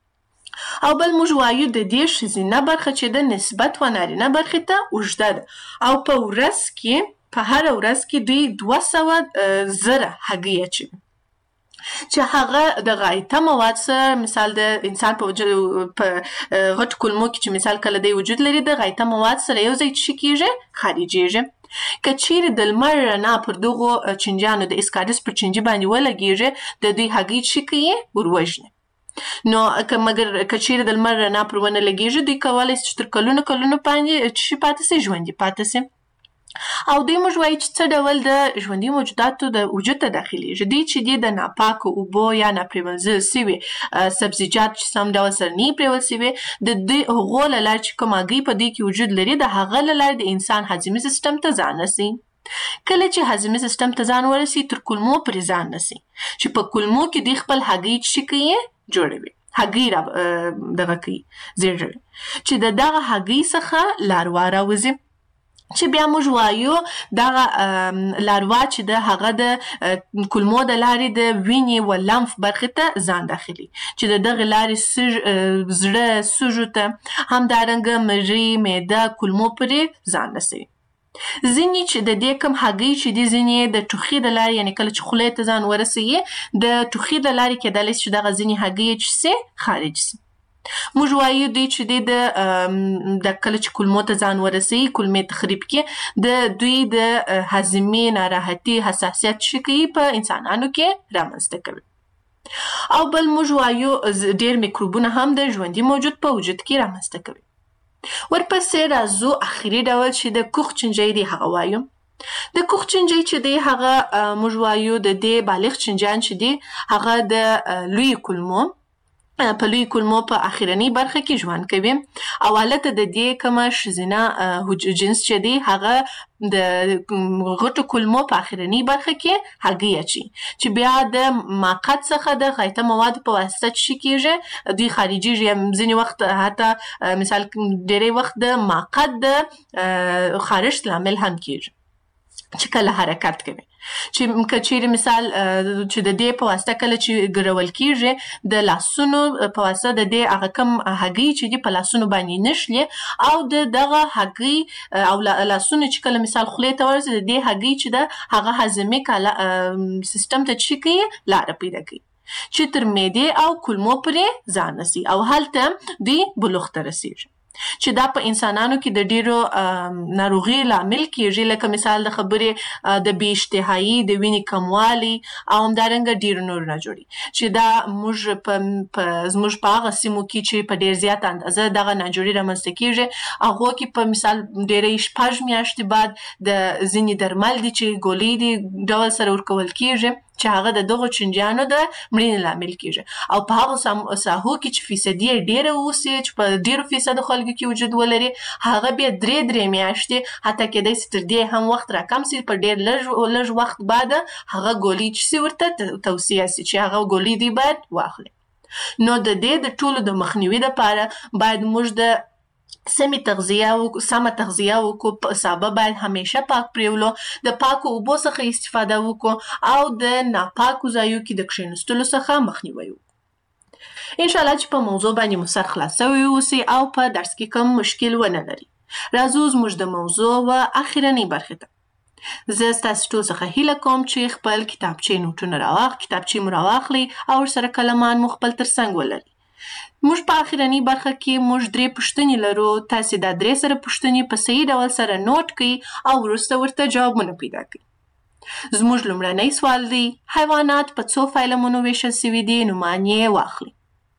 او بل موږ وایو د دې ښځینه برخه چې د نسبت و نارینه برخې ته اوږده ده او په ورځ کې په هر ورځ کې دوی 200,000 هګۍ اچوي چې هغه د غایطه مواد سره مثال د انسان په غټ کولمو کې چې مثال کله دی وجود لري د غایطه مواد سره یو ځای چې کېږي خارجېږي. که چیرې د لمر رڼا پر دغو چینجیانو د اسکاریس پر چینجي باندې ولګېږي د دوی هګۍ چې کوي وروژني. نو مګر که چیرې د لمر رڼا پر ونه لګېږي دوی کولی شي چې تر کلونو باندې چې پاتې سي ژوندي پاتې سي. او دوی موږ وایي چې څه ډول د ژوندي موجوداتو د وجود ته داخليږي. دوی چې دي د ناپاکو اوبو یا ناپریمنځل سوي سبزیجات چې سم ډول سره نه پریول سوي د دوی هغو له لارې چې کوم هګۍ په دوی کې وجود لري د هغه له لارې د انسان هضمي سیستم ته ځان رسي. کله چې هضمي سیستم ته ځان ورسي تر کولمو پورې ځان رسي چې په کولمو کې دوی خپل هګۍ چې کوي جوړوي هګۍ دغه کوي زیږوي چې د دغه هګۍ څخه لاروا راوځي چې بیا موږ وایو دغه لاروا چې د هغه د کولمو د لارې د وینې و لمف برخې ته ځان داخلي چې د دغه لارې زړه سږو ته همدارنګه مرۍ معده کولمو پورې ځان رسوي. ځینې چې د دې کوم هګۍ چې دي ځینې د ټوخي د لارې یعنې کله چې خولې ته ځان ورسوي د ټوخي د لارې کېدلی چې دغه ځینې هګۍ چې سي خارج سي. موږ وایو دوی چې د کله چې کولمو ته ځان ورسوي کولمې تخریب کې د دوی د هضمي ناراحتي حساسیت چې کوي په انسانانو کې رامنځته کوي. او بل موږ وایو ډېر میکروبونه هم د ژوندي موجود په وجود کې رامنځته کوي. ورپسې راځو اخري ډول چې د کوخ چنجۍ دی هغه وایو. د کوخ چنجۍ چې دی هغه موږ وایو د دې بالغ چنجان چې دی هغه د لوی کولمو په لوی کولمو په اخرنی برخه کې ژوند کوي او حالت د دې کومه ښځینه جنس چې دی هغه د غټو کولمو په اخرنی برخه کې هګۍ اچي چې بیا د ماقات څخه د غایطه مواد په واسطه چې کېږي دوی خارجيږي. ځینې وخت حتی مثال ډېری وخت د ماقات د خارښت لامل هم کېږي چې کله حرکت کوي چې کچېرې مثال چې د دې په واسطه کله چې ګرول کېږي د لاسونو په واسطه د دې هغه کوم هګۍ چې دي په لاسونو باندې نشلي او د دغه هګۍ او لاسونو چې کله مثال خولې ته ورسي د دې هګۍ چې د هغه هضمي سیستم ته چې کوي لاره پیدا کوي چې تر معدې او کولمو پورې ځان رسي او هلته دوی بلوغ ته رسیږي چې دا په انسانانو کې د ډیرو ناروغي لامل کېږي لکه مثال د خبرې د بې اشتهایي د وینې کموالي او همدارنګه ډیرو نور نه جوړي چې دا زموږ په هغه سیمو کې چې په ډیر زیات اندازه دغه ناجوړي رامنځته کېږي هغو کې په مثال ډیرې 6 میاشتې بعد د ځینې درمل دي چې ګولۍ دي ډول سره ورکول کېږي چې هغه د دغو چنجیانو د مړینې لامل کېږي او په هغو ساحو کې چې فیصدي ډیره اوسي چې په ډیرو فیصدو خلکو کې وجود ولري هغه بیا درې میاشتې حتی کېدای شي تر دې هم وخت راکم سي په ډیر لږ وخت بعد هغه ګولۍ چې سي ورته توصیه سي چې هغه ګولۍ دی باید واخلي. نو د دې د ټولو د مخنیوي لپاره باید موږ د سمه تغذیه وکړو سابه باید همیشه پاک پریولو د پاکو اوبو څخه استفاده وکړو او د ناپاکو ځایو کې د کښېنستلو څخه مخنیوي وکړو. ان شاء الله چې په موضوع باندې مو سر خلاص شوی اوسي او په درس کې کوم مشکل ونه لري. راځو زموږ د موضوع و اخرنی برخه ته. زه ستاسو ټول څخه هیله کوم چې خپل کتابچې مو راواخلئ او ورسره کلمان مو خپل ترڅنګ ولرئ. موږ په اخرنی برخه کې موږ 3 پوښتنې لرو. تاسو دا 3 سره پوښتنې په صحیح ډول سره نوٹ کړئ او وروسته ورته جوابونه پیدا کړئ. زموږ لومړنی سوال دی حیوانات په څو فایلمونو ویشل شوي دي نومان یې واخلئ.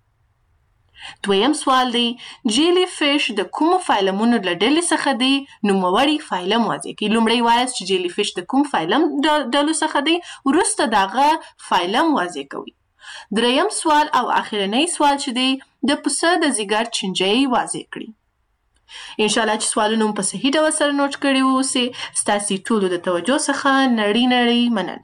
دویم سوال دی جیلی فیش د کومو فایلمونو له ډلې څخه دی نوموړی فایلم واضح کړئ. لومړی وایاست چې جیلی فیش د کوم فایلم ډلو څخه دی وروسته دغه فایلم واضح کوئ. دریم سوال او اخرنی سوال چې دی د پسه د ځیګر چنجۍ واضح کړي. ان شاء الله چې سوالونه په صحیح ډول سره نوٹ کړي اوسئ. ستاسو ټولو د توجه څخه نړۍ مننه.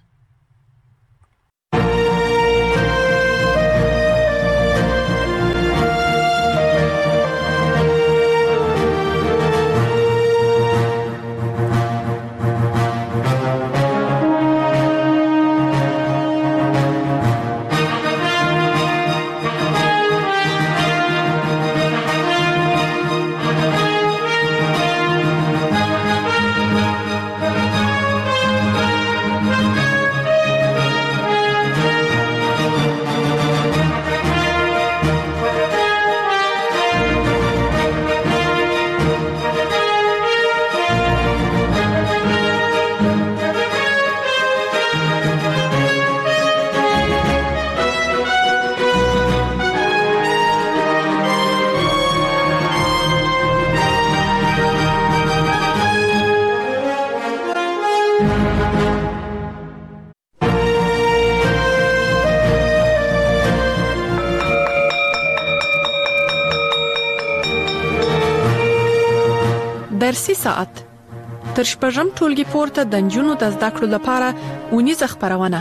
درسي ساعت تر شپږم ټولګي پورته د نجونو د زده کړو لپاره اونیزه خپرونه.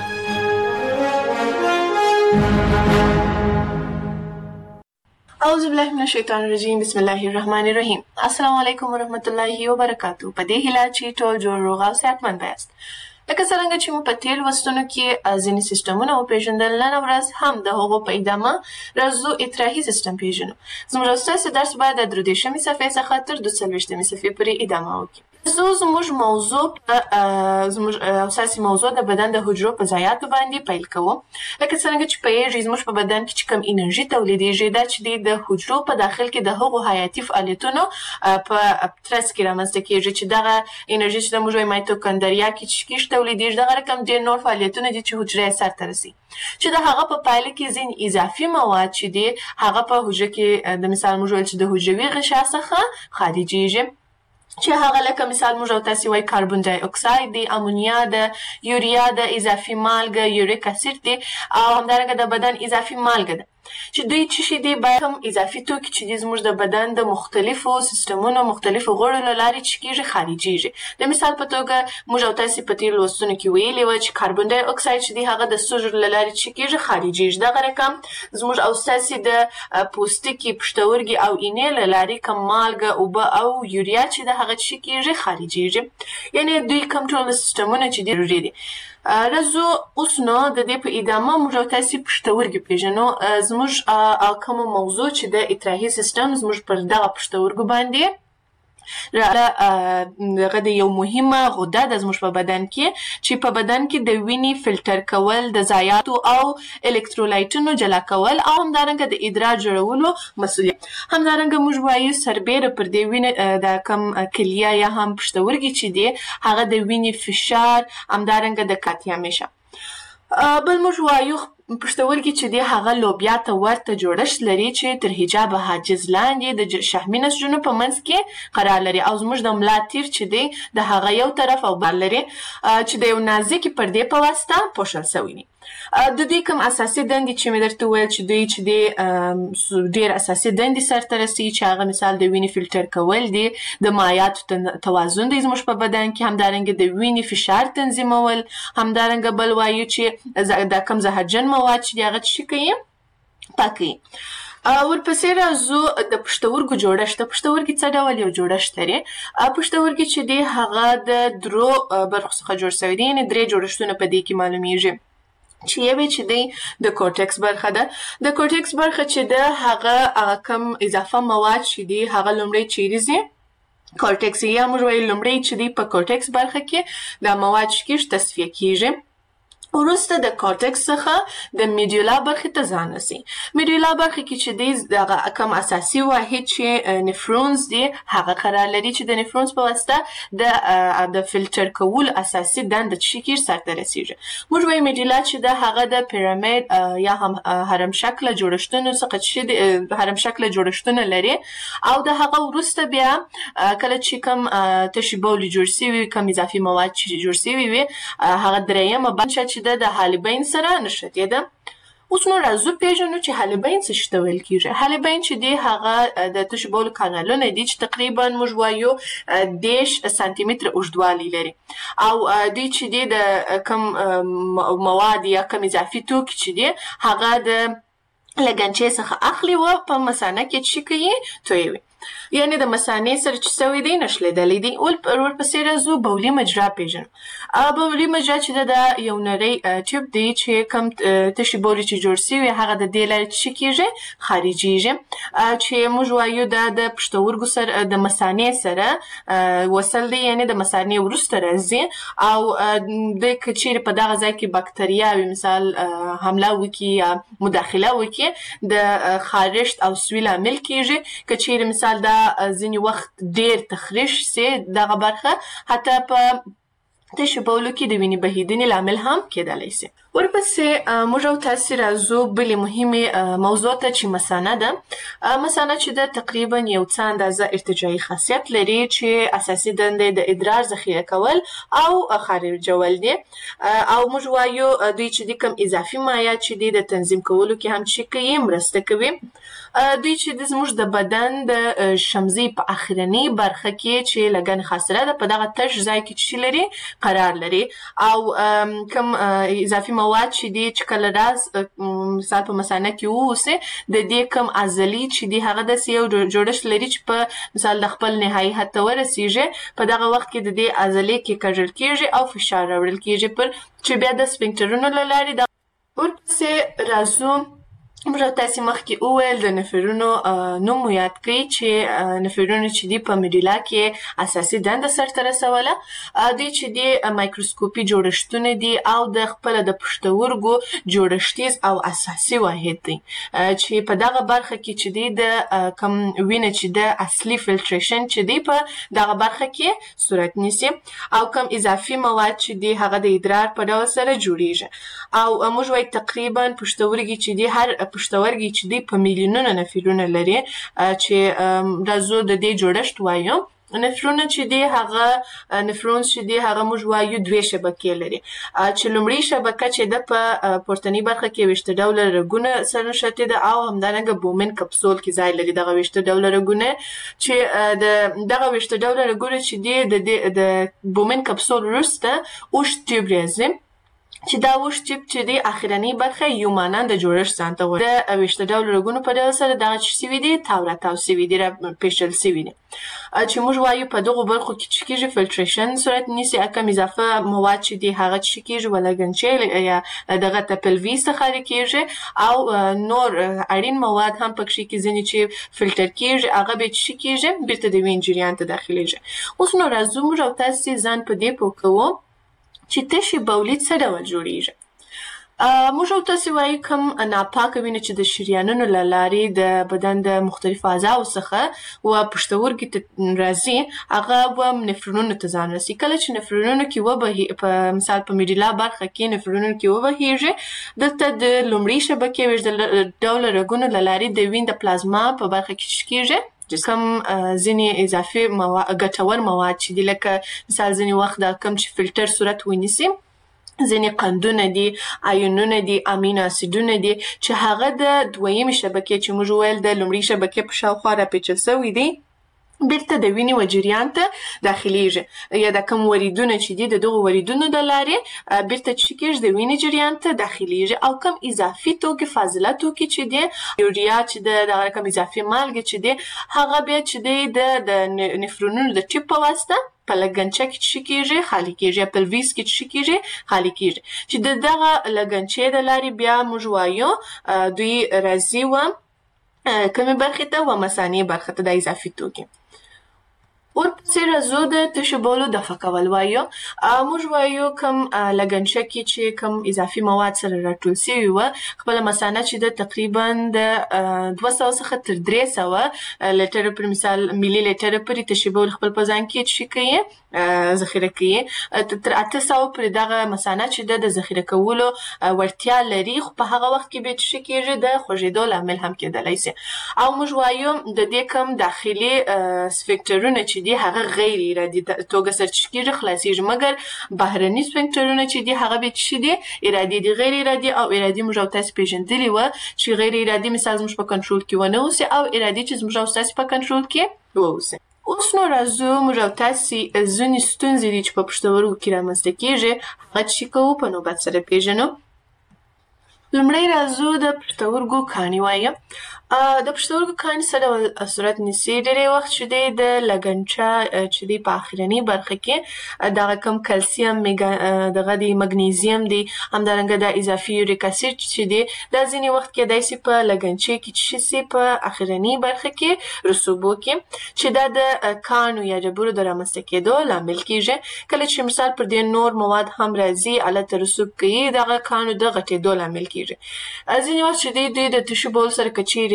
اعوذ بالله من الشیطان الرجیم. بسم الله الرحمن الرحیم. السلام علیکم ورحمۃ اللہ وبرکاتہ. په دې هیله چې ټول جوړ روغ او صحتمند یاست. لکه څنګه چې مو په تیر لوستونو کې ځینې سیستمونه وپېژندل، نن ورځ هم د هغو په ادامه راځو اطراحي سیستم پېژنو. زموږ ستاسو درس باید د 33مې صفحې څخه تر 42مې صفحې پورې ادامه وکړي. زموږ موضوع زموږ اساسي موضوع د بدن د حجرو په ضایعاتو باندې پیل کوو. لکه څنګه چې پوهېږئ زموږ په بدن کې چې کوم انرژي تولیدېږي دا چې د حجرو په داخل کې د هغو حیاتي فعالیتونو په ترڅ کې رامنځته کېږي، چې دغه انرژي چې د موږ وایي مایتوکندریا کې چې کیږي تولیدېږي، دغه رقم ډېر نور فعالیتونه دي چې حجره یې سرته رسي، چې د هغه په پایله کې ځینې اضافي مواد چې دي هغه په حجره کې د مثال موږ ویل چې د حجروي غشا څخه خارجېږي، چې هغه لکه مثال موږ او تاسې وایي کاربن ډای اکساید دی، امونیا ده، یوریا ده، اضافي مالګه یوریک اسید دی، او همدارنګه د بدن اضافي مالګه ده، چې دوی څه شي دي باید هم اضافي توکي چې دي زموږ د بدن د مختلفو سیستمونو مختلفو غړو له لارې چې کېږي خارجېږي. د مثال په توګه موږ او تاسې په تېرو لوستونو کې ویلي وه چې کاربن ډای اکساید چې دی هغه د سږو له لارې چې کېږي خارجېږي. دغه رقم زموږ او ستاسې د پوستکي، پښتورګي او اینې له لارې کوم مالګه، اوبه او یوریا چې د هغه چې کېږي خارجېږي. یعنې دوی کوم ټول سیستمونه چې دي ضروري دي. راځو اوس نو د دې په ادامه موږ او تاسې پښتورګي پېژنو. زموږ کومه موضوع چې د اطراحي سیستم زموږ پر دغه پښتورګو باندې دغه د یو مهمه غده ده زموږ په بدن کې، چې په بدن کې د وینې فلټر کول، د ضایعاتو او الکترولایټونو جلا کول او همدارنګه د ادرار جوړولو مسؤلیت. همدارنګه موږ وایو سربیره پر دې وینې د کم کلیه یا هم پښتورګي چې دی هغه د وینې فشار، همدارنګه د کاتیامیشه. بل موږ وایو پښتورګي چې دی هغه لوبیا ته ورته جوړښت لري چې تر حجاب حاجز لاندې د شحمي نسجونو په منځ کې قرار لري، او زموږ د ملا تیر چې دی د هغه یو طرف او بل لري چې د یو نازکې پردې په واسطه پوښل شوی دي. د دوی کوم اساسي دندې چې مې درته وویل چې دوی چې دی ډېر اساسي دندې سرته رسي، چې هغه مثال د وینې فلټر کول دي، د مایعاتو توازن دی زموږ په بدن کې، همدارنګه د وینې فشار تنظیمول، همدارنګه بل وایو چې د کوم زهرجن مواد چې دی هغه څه کوي پاکوي. ورپسې راځو د پښتورګو جوړښت. د پښتورګي څه ډول یو جوړښت لري؟ پښتورګي چې دی هغه د درو برخو څخه جوړ شوی دی، یعنې درې جوړښتونه په دې کې معلومیږي، چې یوې چې دی د کورټکس برخه ده. د کورټکس برخه چې ده هغه کم اضافه مواد چې دی هغه لومړی چیرې ځي کورټکس، یا موږ وایو لومړی چې دی په کورټکس برخه کې دا مواد چې کېږي تصفیه کېږي، وروسته د کورټکس څخه د میډیولا برخې ته ځان رسي. میډیولا برخه کې چې دی دغه کم اساسي واحد چې نفرونز دی هغه قرار لري، چې د نفرونز په واسطه د فلټر کولو اساسي دنده چې کېږي سرته رسیږي. موږ وایو میډیولا چې ده هغه د پیرامید یا هم هرم شکله جوړښتونو څخه چې هرم شکله جوړښتونه لري، او د هغه وروسته بیا کله چې کم تشې بولې جوړ سوي، کم اضافي مواد چې جوړ سوي وي، هغه درېیمه برخه چې د حالبین سره نښتې ده. اوس نو راځو پېژنو چې حالبین څه شي ته ویل کېږي. حالبین چې دی هغه د تشو بولو کانالونه دي چې تقریبا موږ وایو 10 سانتي متره اوږدوالی لري، او دوی چې دی د کم مواد یا کم اضافي توکي چې دی هغه د لګنچې څخه اخلي و په مثانه کې چې کوي تویوي، یعنې د مثانې سره چې سوی دی نښلېدلی دی. ورپسې راځو بولي مجرا پېژنو. بولي مجرا چې ده یو نری ټیوب دی چې کم تشې بولې چې جوړ سوي هغه د دې لارې چې کېږي خارجېږي، چې موږ وایو دا د پښتورګو سره د مثانې سره وصل دی، یعنې د مثانې وروسته راځي، او د که چیرې په دغه ځای کې بکتریاوې مثال حمله وکړي یا مداخله وکړي د خارښت او سوي لامل کېږي. که چیرې مثال دا ځینې وخت ډېر تخریش سي دغه برخه، حتی په تشو بولو کې د وینې بهیدنې لامل هم کېدلی شي. ورپسې موږ او تاسې راځو بلې مهمې موضوع ته چې مثانه ده. مثانه چې ده تقریبا یو څه اندازه ارتجاعي خاصیت لري چې اساسي دندې د ادرار ذخیره کول او خارجول دي. او موږ وایو دوی چې د کوم اضافي مایعات چې دي د تنظیم کولو کې هم چې کوي مرسته کوي. دوی چې زموږ د بدن د شمزي په اخرنۍ برخه کې چې لګن خاصره ده په دغه تش ځای کې چې لري قرار لري او کوم اضافي مواد چې دي چې کله مثال په مثانه کې ووسي د دې کوم عضلې چې دي هغه داسې یو جوړښت لري چې په مثال د خپل نهایي حد ته ورسیږي. په دغه وخت کې د دې عضلې کې کږل کېږي او فشار راوړل کېږي پر چې بیا د سفنکټرونو له لارې د ورپسې راځو. موږ تاسې مخکې وویل د نفرونو نوم مو یاد کړئ چې نفرونو چې دي په میډیلا کې اساسي دنده سرته رسوله. دوی چې دي مایکروسکوپي جوړښتونه دي او د خپله د پښتورګو جوړښتیز او اساسي واحد دی چې په دغه برخه کې چې دی د کوم وینه چې د اصلي فلټریشن چې دی په دغه برخه کې صورت نیسي او کوم اضافي مواد چې دی هغه د ادرار په ډول سره جوړیږي. او موږ وایو تقریبا پښتورګي چې دی هر پښتورګي چې دی په میلیونونه نفرونه لري چې راځو د دې جوړښت وایو. نفرونه چې دی هغه نفرون چې دی هغه موږ وایو دوې شبکې لري چې لومړی شبکه چې ده په پورتنۍ برخه کې 20 ډوله رګونه سره نښتې ده او همدارنګه بومن کپسول کې ځای لري. دغه 20 ډوله رګونه چې دغه 20 ډوله رګونه چې دی د بومن کپسول وروسته اوږد ټیوب راځي چې دا اوږد ټیوب چې دی اخرنۍ برخه یو ماننده جوړښت ځان ته غواړي. د 20 ډوله رګونو په ډول سره دغه چې سوي دي تاو راتاو سوي دي راپېژل سوي دي چې موږ وایو په دغو برخو کې چې کېږي فلټریشن صورت نیسي. کوم اضافه مواد چې دي هغه چې کېږي ولګنچې یا دغه ته پلوي څخه خالي کېږي او نور اړین مواد هم پکښې کې ځینې چې فلټر کېږي هغه بیا چې کېږي بیرته د وینې جریان ته داخلیږي. اوس نو راځو موږ او تاسې ځان په دې پوه کوو چې تشې بولې څه ډول جوړیږي. موږ او تاسې وایو کوم ناپاکه وینه چې د شریانونو له لارې د بدن د مختلفو اعضاو څخه و پښتورګي ته راځي هغه و نفرونونو ته ځان رسي. کله چې نفرونونو کې وبهي په مثال په میډیلا برخه کې نفرونونو کې وبهیږي دلته د لومړۍ شبکې 20 ډوله رګونو له لارې د وینې د پلازما په برخه کې کېږي کوم ځینې اضافي ګټور مواد چې دي لکه مثال ځینې وخت دا کوم چې فلټر صورت ونیسي ځینې قندونه دي آیونونه دي امینو اسیدونه دي چې هغه د دویمې شبکې چې موږ ویل د لومړۍ شبکې په شاوخوا راپېچل سوي دي بیرته د وینې و جریان ته داخلیږي یا د کوم وریدونه چې دي د دغو وریدونو د لارې بیرته چې کېږي د وینې جریان ته داخلیږي او کوم اضافي توکي فاضله توکي چې دي یوریا چې دغه کوم اضافي مالګې چې دي هغه بیا چې دی د نفرونونو د ټیپ په واسطه په لګنچه کې چې کېږي خالي کېږي پلویس کې چې کېږي خالي کېږي چې دغه لګنچې د لارې بیا موږ وایو دوی راځي و کومې برخې ته و مثانې برخه ته د اضافي توکي. ورپسې راځو د تشو بولو دفع کول وایو. موږ وایو کوم لګنچه کې چې کوم اضافي مواد سره راټول سوي وه خپله مثانه چې ده تقریبا د 200 څخه تر 300 لیټره پر مثال ملي لیټره پورې تشو بول خپل په ځان کې چې کوي ذخیره کوي تر 800 پورې دغه مثانه چې ده د ذخیره کولو وړتیا لري خو په هغه وخت کې بیا چې کېږي د خوږېدو لامل هم کېدلی سي. او موږ وایو د دې کوم داخلي سفنکټرونه چې دي هغه غیر ارادي توګه سرچ کېږي خلاصېږي مګر بهرني سفنکټرونه چې دي هغه بیا چې دي ارادي دي. غیر ارادي او ارادي موږ او تاسې پېژندلي وه چې غیر ارادي مثال زموږ په کنټرول کې ونه اوسي او ارادي چې زموږ او تاسې په کنټرول کې واوسي. اوس نو راځو موږ او تاسې ځینې ستونزې دي چې په پښتورګو کې رامنځته کېږي هغه چې کوو په نوبت سره پېژنو. لومړی راځو د پښتورګو کاڼي وایو. د پښتورګو کاڼي څه ډول صورت نیسي ډېری وخت چې دی د لګنچه چې دی په اخرنۍ برخه کې دغه کوم کلسیم دغه دی مګنیزیم دی همدارنګه د اضافي یوریک اسید چې دی دا ځینې وخت کېدای سي په لګنچې کې چې سي په اخرنۍ برخه کې رسوبو کې چې دا د کاڼو یا ډبرو د رامنځته کېدو لامل کېږي. کله چې مثال پر دې نور مواد هم راځي هلته رسوب کوي دغه کاڼو د غټېدو لامل کېږي. ځینې وخت چې دی دوی د تشو بول سره که چیرې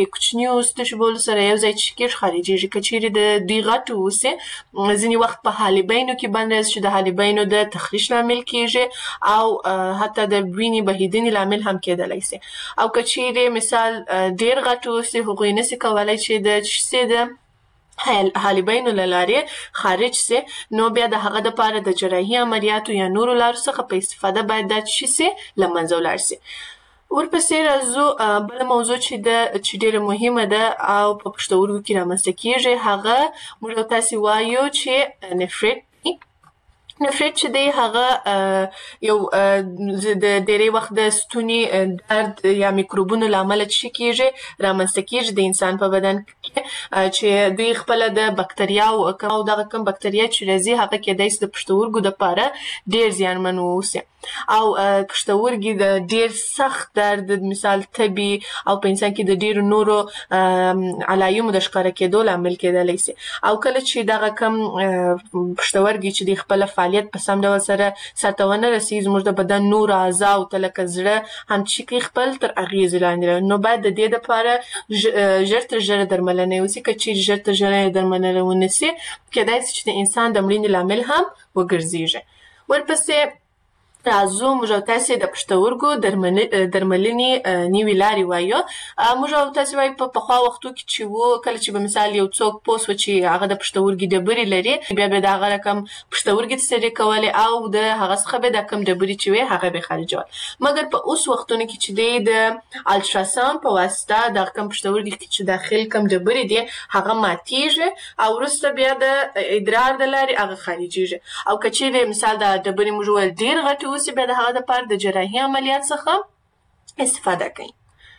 د کوچنیو تشبول سره یو ځای چې کېږي خارجېږي. که چیرې د دوی غټ اوسي ځینې وخت په حالبینو کې بند راځي چې د حالبینو د تخریش لامل کېږي او حتی د وینې بهیدنې لامل هم کېدلی سي. او که چیرې مثال ډېر غټ اوسي هغوی نسي کولی چې د حالبینو له لارې خارج سي، نو بیا د هغه دپاره د جراحي عملیاتو یا نورو لارو څخه په استفاده باید دا څه سي له منځه ولاړ سي. ورپسې راځو بله موضوع چې ډېره مهمه ده او په پښتورګو کې رامنځته کېږي، هغه موږ او تاسې وایو چې نفریت. نفریت چې دی هغه یو د ډېری وخت د ستوني درد یا میکروبونو له امله څه کېږي رامنځته کېږي د انسان په بدن کې، چې دوی خپله د بکتریاو او دغه کوم بکتریا چې راځي هغه کېدای سي د پښتورګو دپاره ډېر زیانمن واوسي او پښتورګي د ډېر سخت درد مثال تبي او په انسان کې د ډېرو نورو علایمو د ښکاره کېدو لامل کېدلی سي. او کله چې دغه کوم پښتورګي چې د خپله فعالیت په سم ډول سره سرته ونه رسي، زموږ د بدن نور اعضاو ته لکه زړه هم چې کوي خپل تر اغېزې لاندې، نو باید د دې دپاره ژر تر ژره درملنه وسي. که چیرې ژر تر ژره درملنه ونه سي کېدای سي چې د انسان د مړینې لامل هم وګرځېږي. ورپسې راځو موږ او تاسې د پښتورګو درملنې نوې لارې وایو. موږ او تاسې وایو په پخوا وختو کې چې و کله چې به مثال یو څوک پوه سوه چې هغه د پښتورګي ډبرې لري، بیا به د هغه رقم پښتورګي تسرې کولې او د هغه څخه به دا کوم ډبرې چې وې هغه به خارجول. مګر په اوس وختونو کې چې دی د الټراساوند په واسطه دغه کوم پښتورګي کې چې داخل کوم ډبرې دي هغه ماتېږي او وروسته بیا د ادرار د لارې هغه خارجېږي. او که چیرې مثال د ډبرې موږ وویل ډېر غټې اوسي، بیا د هغه دپاره د جراحي عملیات څخه استفاده کوي.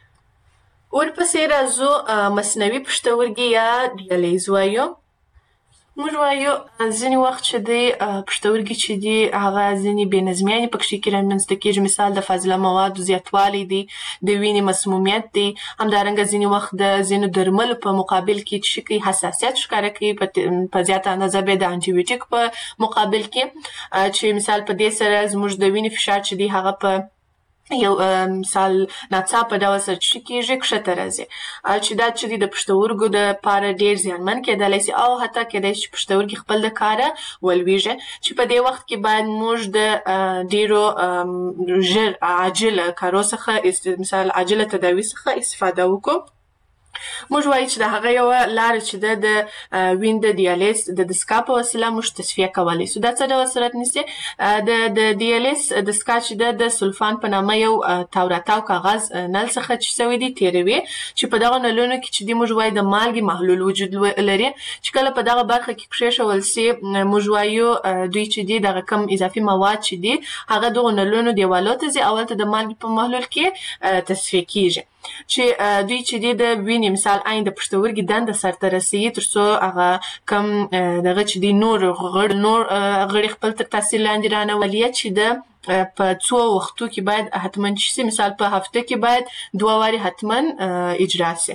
ورپسې راځو مصنوعي پښتورګي یا ډیالیز وایو. موږ وایو ځینې وخت چې دی پښتورګي چې دي هغه ځینې بې نظمیانې پکښې کې رامنځته کېږي، مثال د فاضله موادو زیاتوالی دی، د وینې مسمومیت دی، همدارنګه ځینې وخت د ځینو درملو په مقابل کې چې کوي حساسیت ښکاره کوي، په زیاته اندازه بیا د انټي بیوټیک په مقابل کې چې مثال په دې سره زموږ د وینې فشار چې دی هغه په یو مثال ناڅاپه ډول سره څه کېږي کښته راځي، چې دا چې د پښتورګو دپاره ډېر زیانمن کېدلی سي او حتی کېدای سي چې پښتورګي خپل د کاره ولویږي، چې په دې وخت کې باید موږ د ډېرو ژر عاجله کارو څخه مثال عاجله تداوي څخه استفاده وکړو. موږ وایو چې د هغه یوه لاره چې ده د وین د دیالیز د دستګاه په وسیله موږ تصفیه کولی سو. دا څه ډول صورت نیسي؟ د دیالیز دستګاه چې ده د سلفان په نامه یو تاو راتاو کاغذ نل څخه چې سوی دی تېروي، چې په دغه نلونو کې چې دی موږ وایو د مالګې محلول وجود لري، چې کله په دغه برخه کې کښېښول سي موږ وایو دوی چې دی دغه کم اضافي مواد چې دی هغه دغو نلونو دیوالو ته ځي او هلته د مالګې په محلول کې تصفیه کېږي، چې دوی چې دی د وینې مثال عین د پښتورګي دنده سرته رسوي تر څو هغه کم دغه چې دی نور غړي خپل تر تاثیر لاندې رانولي، چې ده په څو وختو کې باید حتما چې سي مثال په هفته کې باید 2 وارې حتما اجرا سي.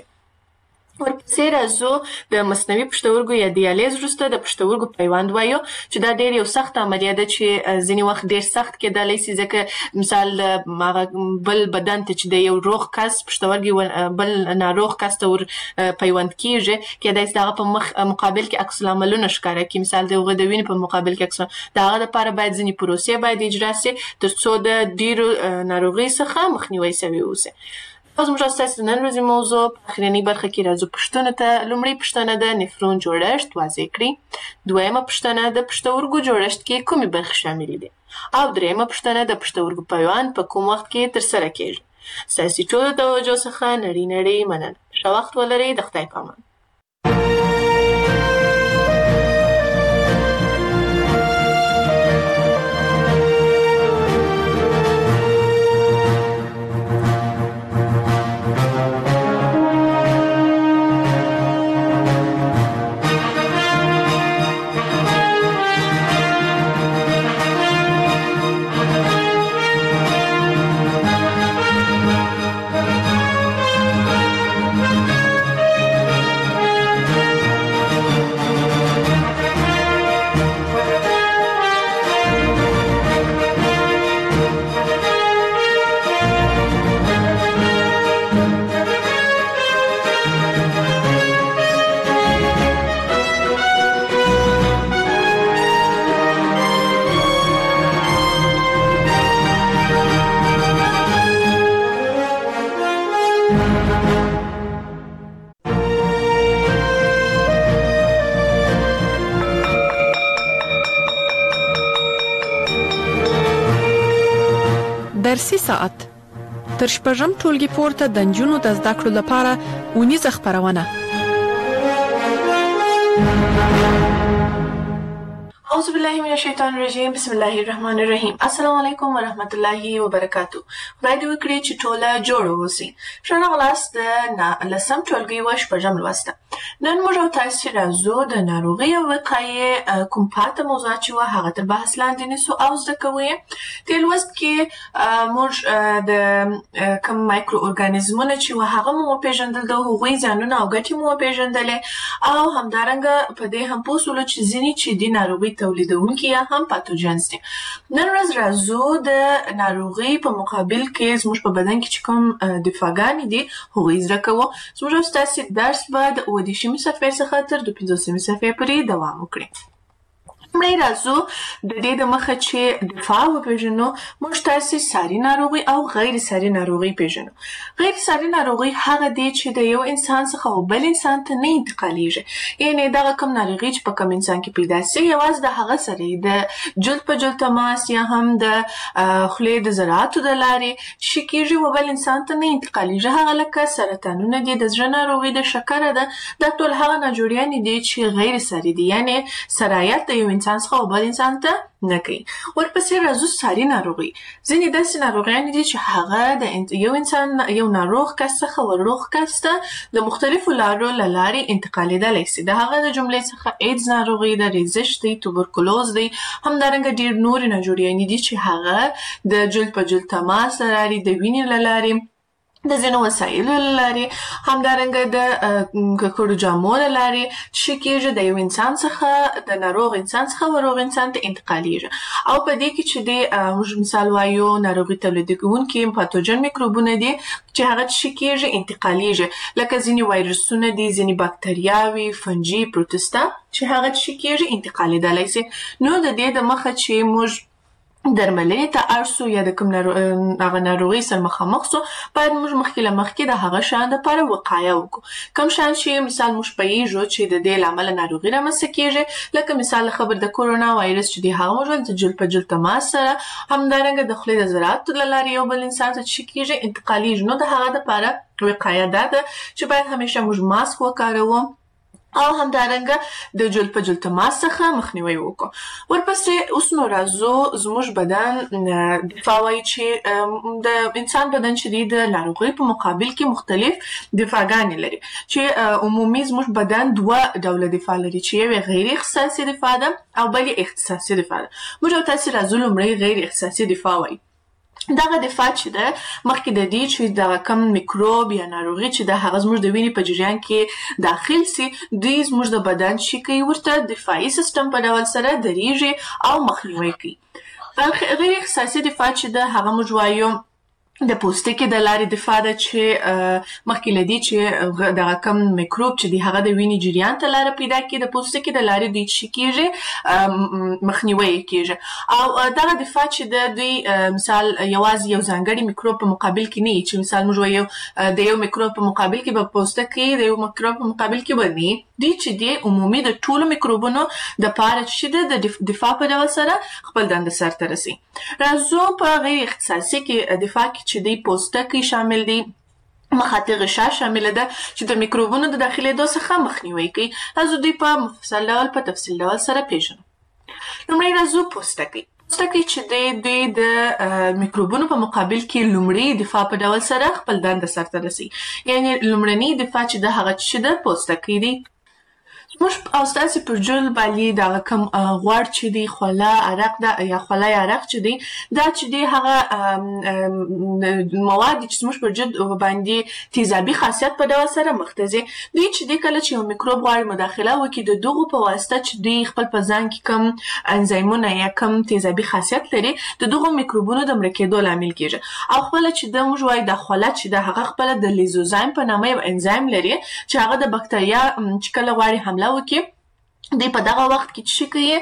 ورپسې راځو د مصنوعي پښتورګو یا دیالیز وروسته د پښتورګو پیوند وایو، چې دا ډېر یو سخت عملیه ده چې ځینې وخت ډېر سخت کېدلی سي، ځکه مثال هغه بل بدن ته چې د یو روغ کس پښتورګي بل ناروغ کس ته ور پیوند کېږي، کېدای سي د هغه په مقابل کې عکس العملونه ښکاره کړي، مثال د هغه د وینې په مقابل کې د هغه دپاره باید ځینې پروسې باید اجرا سي تر څو د ډېرو ناروغیو څخه مخنیوی سوی اوسي. اوس موږ ستاسو د نن ورځې موضوع په اخرنۍ برخه کې راځو پوښتنو ته. لومړۍ پوښتنه د نفرون جوړښت واضح کړئ. دویمه پوښتنه د پښتورګو جوړښت کې کومې برخې شاملې دي؟ او دریمه پوښتنه د پښتورګو پیوند په کوم وخت کې ترسره کېږي؟ ستاسې ټولو توجه څخه نړۍ مننه. ښه وخت ولرئ. د خدای په امان. درسي ساعت تر شپږم ټولګي پورته د نجونو د زده کړو لپاره اونیزه خپرونه. اعوذ بالله من الشیطان الرجیم. بسم الله الرحمن الرحیم. السلام علیکم ورحمت الله وبرکاتو. خدای دې وکړي چې ټوله جوړ اوسئ. شنو غلاس د لسم ټولګي و شپږم لوسته. نن موږ او تاسو راځو د ناروغۍ او وقایې کوم پاتې موضوع چې و هغه تر بحث لاندې نیسو او زده کوو. د لوست کې موږ د کوم مایکرو ارګانیزمونه چې و هغه مو پیژندل، د هغوی ځانونه او ګټې مو پیژندلې او همدارنګه په دې هم پوه شولو چې ځینې چې د ناروغۍ تولیدونکي یا هم پاتوجنز دي. نن ورځ راځو د ناروغۍ په مقابل کې زموږ په بدن کې چې کوم دفاعګانې دي هغوی زده کوو. زموږ او ستاسې درس به د 20 صفحې څخه تر 15 صفحې پورې دوام وکړي. مړی راځو د دې د مخه چې دفاع وپېژنو. موږ تاسې ساري ناروغي او غیر ساري ناروغي پېژنو. غیر ساري ناروغي هغه دی چې د یو انسان څخه بل انسان ته نه انتقالیږي. یعنې دغه کوم ناروغي چې په کوم انسان کې پیدا سي یوازې د هغه سره د جلد په جلد تماس یا هم د خولې د ذراتو د لارې شي کېږي و بل انسان ته نه انتقالیږي. هغه لکه سرطانونه دي، د زړه ناروغي، د شکره ده. دا ټول هغه ناجوړیانې دي چې غیر ساري دي، یعنې سرایت د یو انسان څخه او بل انسان ته نه کوي. ورپسې راځو ساري ناروغي. ځینې داسې ناروغیانې دي چې هغه د یو انسان یو ناروغ کس څخه ور روغ کس ته د مختلفو لارو له لارې انتقالېدلی سي. د هغه د جملې څخه ایډز ناروغي ده، ریزش دی، توبرکلوز دی، همدارنګه ډېر نورې ناجوړیانې دي چې هغه د جلد په جلد تماس له لارې، د وینې له لارې، د ځینو وسایلو له لارې، همدارنګه د ککړو جامو له لارې شي کېږي د یو انسان څخه د ناروغ انسان څخه ور روغ انسان ته انتقالیږي. او په دې کې چې موږ مثال وایو ناروغي تولیدونکي پاتوجن میکروبونه دي چې هغه شي کېږي انتقالیږي، لکه ځینې وایرسونه دي، ځینې باکتریاوې، فنجي، پروتستا چې هغه شي کېږي انتقالېدلی سي. نو د دې د مخه چې موږ درملنې ته اړ سو یا د کوم هغه ناروغۍ سره مخامخ سو باید موږ مخکې له مخکې د هغه شیانو دپاره وقایه وکړو. کوم شیان چې مثال موږ پوهېږو چې د دې له امله ناروغي رامنځته کېږي، لکه مثال خبر د کورونا وایرس چې دی هغه موږ د جلد په جلد تماس سره، همدارنګه د خولې د ذراتو له لارې یو بل انسان ته چې کېږي انتقالیږي. نو د هغه دپاره وقایه دا ده چې باید همیشه موږ ماسک وکاروو او همدارنګه د جلد په جلد تماس څخه مخنیوی وکړو. ورپسې اوس نو راځو زموږ بدن دفاع وایي چې د انسان بدن چې دی د ناروغۍ په مقابل کې مختلف دفاعګانې لري، چې عمومي زموږ بدن دوه ډوله دفاع لري، چې یو غیر اختصاصي دفاع ده او بل اختصاصي دفاع ده. موږ او تاسې راځو لومړی غیر اختصاصي دفاع وایي. دغه دفاع چې ده مخکې د دې چې دغه کم میکروب یا ناروغي چې ده هغه زموږ د وینې په جریان کې داخل سي، دوی زموږ د بدن شي کوي ورته دفاعي سیستم په ډول سره درېږي او مخنیوی کوي. غیر اختصاصي دفاع چې ده هغه موږ وایو د پوستکي د لارې دفاع ده، چې مخکې له دې چې دغه کم میکروب چې دی هغه د وینې جریان ته لاره پیدا کړي، د پوستکي د لارې دوی چې کېږي مخنیوی یې کېږي. او دغه دفاع چې ده دوی مثال یوازې یو ځانګړي میکروب په مقابل کې نه وي، چې مثال موږ وایو د یو میکروب په مقابل کې به پوستکي د یو میکروب په مقابل کې به نه، دوی چې دی عمومي د ټولو میکروبونو دپاره چې ده د دفاع په ډول سره خپل دنده سرته رسوي. راځو په غیر اختصاصي کې دفاع کې چې دی پوستکی شامل دی، مخاطي غشا شامله ده چې د میکروبونو د داخلېدو څخه مخنیوی کوي. راځو دوی په مفصل ډول په تفصیل ډول سره پېژنو. لومړی راځو پوستکی. پوستکی چې دی دوی د میکروبونو په مقابل کې لومړی دفاع په ډول سره خپل دنده سرته رسوي. یعنې لومړنی دفاع چې ده هغه چې ده پوستکی دی. موږ او ستاسې پر جلد باندې دغه کوم غوړ چې دی، خوله، عرق ده یا خوله یا عرق چې دی، دا چې دی هغه مواد چې زموږ پر جلد باندې تیزابي خاصیت په ډول سره مخ ته ځي. دوی چې دی کله چې یو میکروب غواړي مداخله وکړي، د دغو په واسطه چې دوی خپل په ځان کې کوم انزایمونه یا کوم تیزابي خاصیت لري، د دغو میکروبونو د مړه کېدو لامل کېږي. او خپله چې ده موږ وایو د خوله چې ده هغه خپله د لیزوزایم په نامه یو انزایم لري، چې هغه د بکتریا چې کله غواړي حمله وکړي دوی په دغه وخت کې څه کوي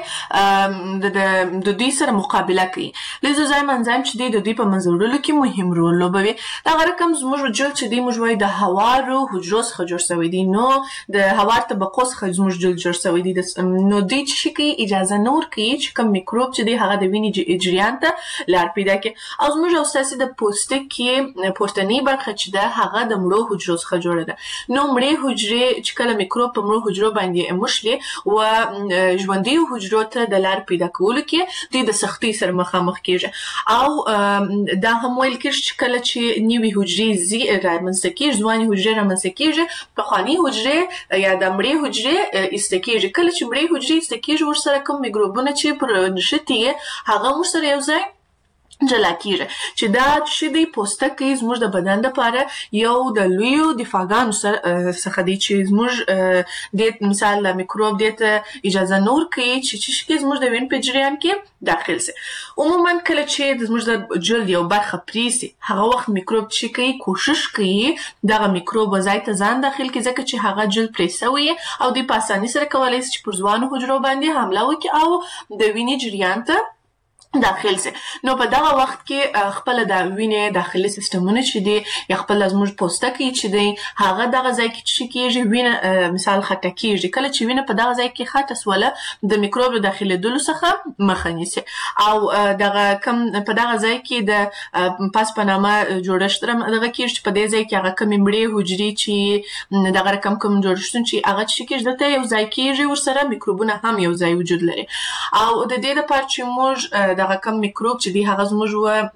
د دوی سره مقابله کوي. لیزوزایم انزایم چې د دوی په منځوړلو کې مهم رول لوبوي. دغه رقم زموږ جلد چې دی موږ وایو د هوارو حجرو څخه جوړ شوی دی، نو د هوار طبقو څخه زموږ جلد جوړ شوی دی. نو دوی څه کوي؟ اجازه نه ورکوي چې کوم میکروب چې دی هغه د وینې جریان ته لار پیدا کړي. او زموږ او ستاسې د پوستکي پورتنۍ برخه چې ده هغه د مړو حجرو څخه جوړه ده. نو مړې حجرې چې کله میکروب په مړو حجرو باندې موښلي و ژوندیو حجرو ته د لار پیدا کولو کې دوی د سختۍ سره مخامخ کیږي. او دا هم ویل کېږي چې کله چې نوې حجرې رامنځته کېږي، ځوانې حجرې رامنځته کېږي، پخوانۍ حجرې یا د مړې حجرې ایسته کېږي. کله چې مړې حجرې ایسته کېږي ورسره کوم میکروبونه چې پر نښتي هغه ورسره یو ځای جلا کیږي، چې دا چې دی پوستکی زموږ د بدن لپاره یو د لویو دفاعګانو څخه دی چې زموږ د مثال د میکروب دې ته اجازه نه ورکوي چې زموږ د وینې په جریان کې داخل سي. عموما کله چې زموږ د جلد یو برخه پرې سي هغه وخت میکروب چې کوي کوشش کوي دغه میکروب ځای ته ځان داخل کړي، ځکه چې هغه جلد پرې سوی او دوی په اسانۍ سره کولی شي چې پر ځوانو حجرو باندې حمله وکړي او د وینې جریان ته داخل سي. نو په دغه وخت کې خپل د وینې داخلي سیستمونه چې دي یا خپل زموږ پوستکی چې دی هغه دغه ځای کې څه کېږي، وینه مثال خټه کېږي. کله چې وینه په دغه ځای کې خټه سوله د میکروب د داخلېدلو څخه مخه نیسي. او دغه کم په دغه ځای کې د پاس په نامه جوړښت دغه کېږي چې په دې ځای کې هغه کمې مړې حجرې چې دغه رقم کوم جوړښتونه چې هغه څه کېږي دلته یو ځای کېږي، ورسره میکروبونه هم یو ځای وجود لري. او د دې لپاره چې موږ دغه کم میکروب چې دی هغه زموږ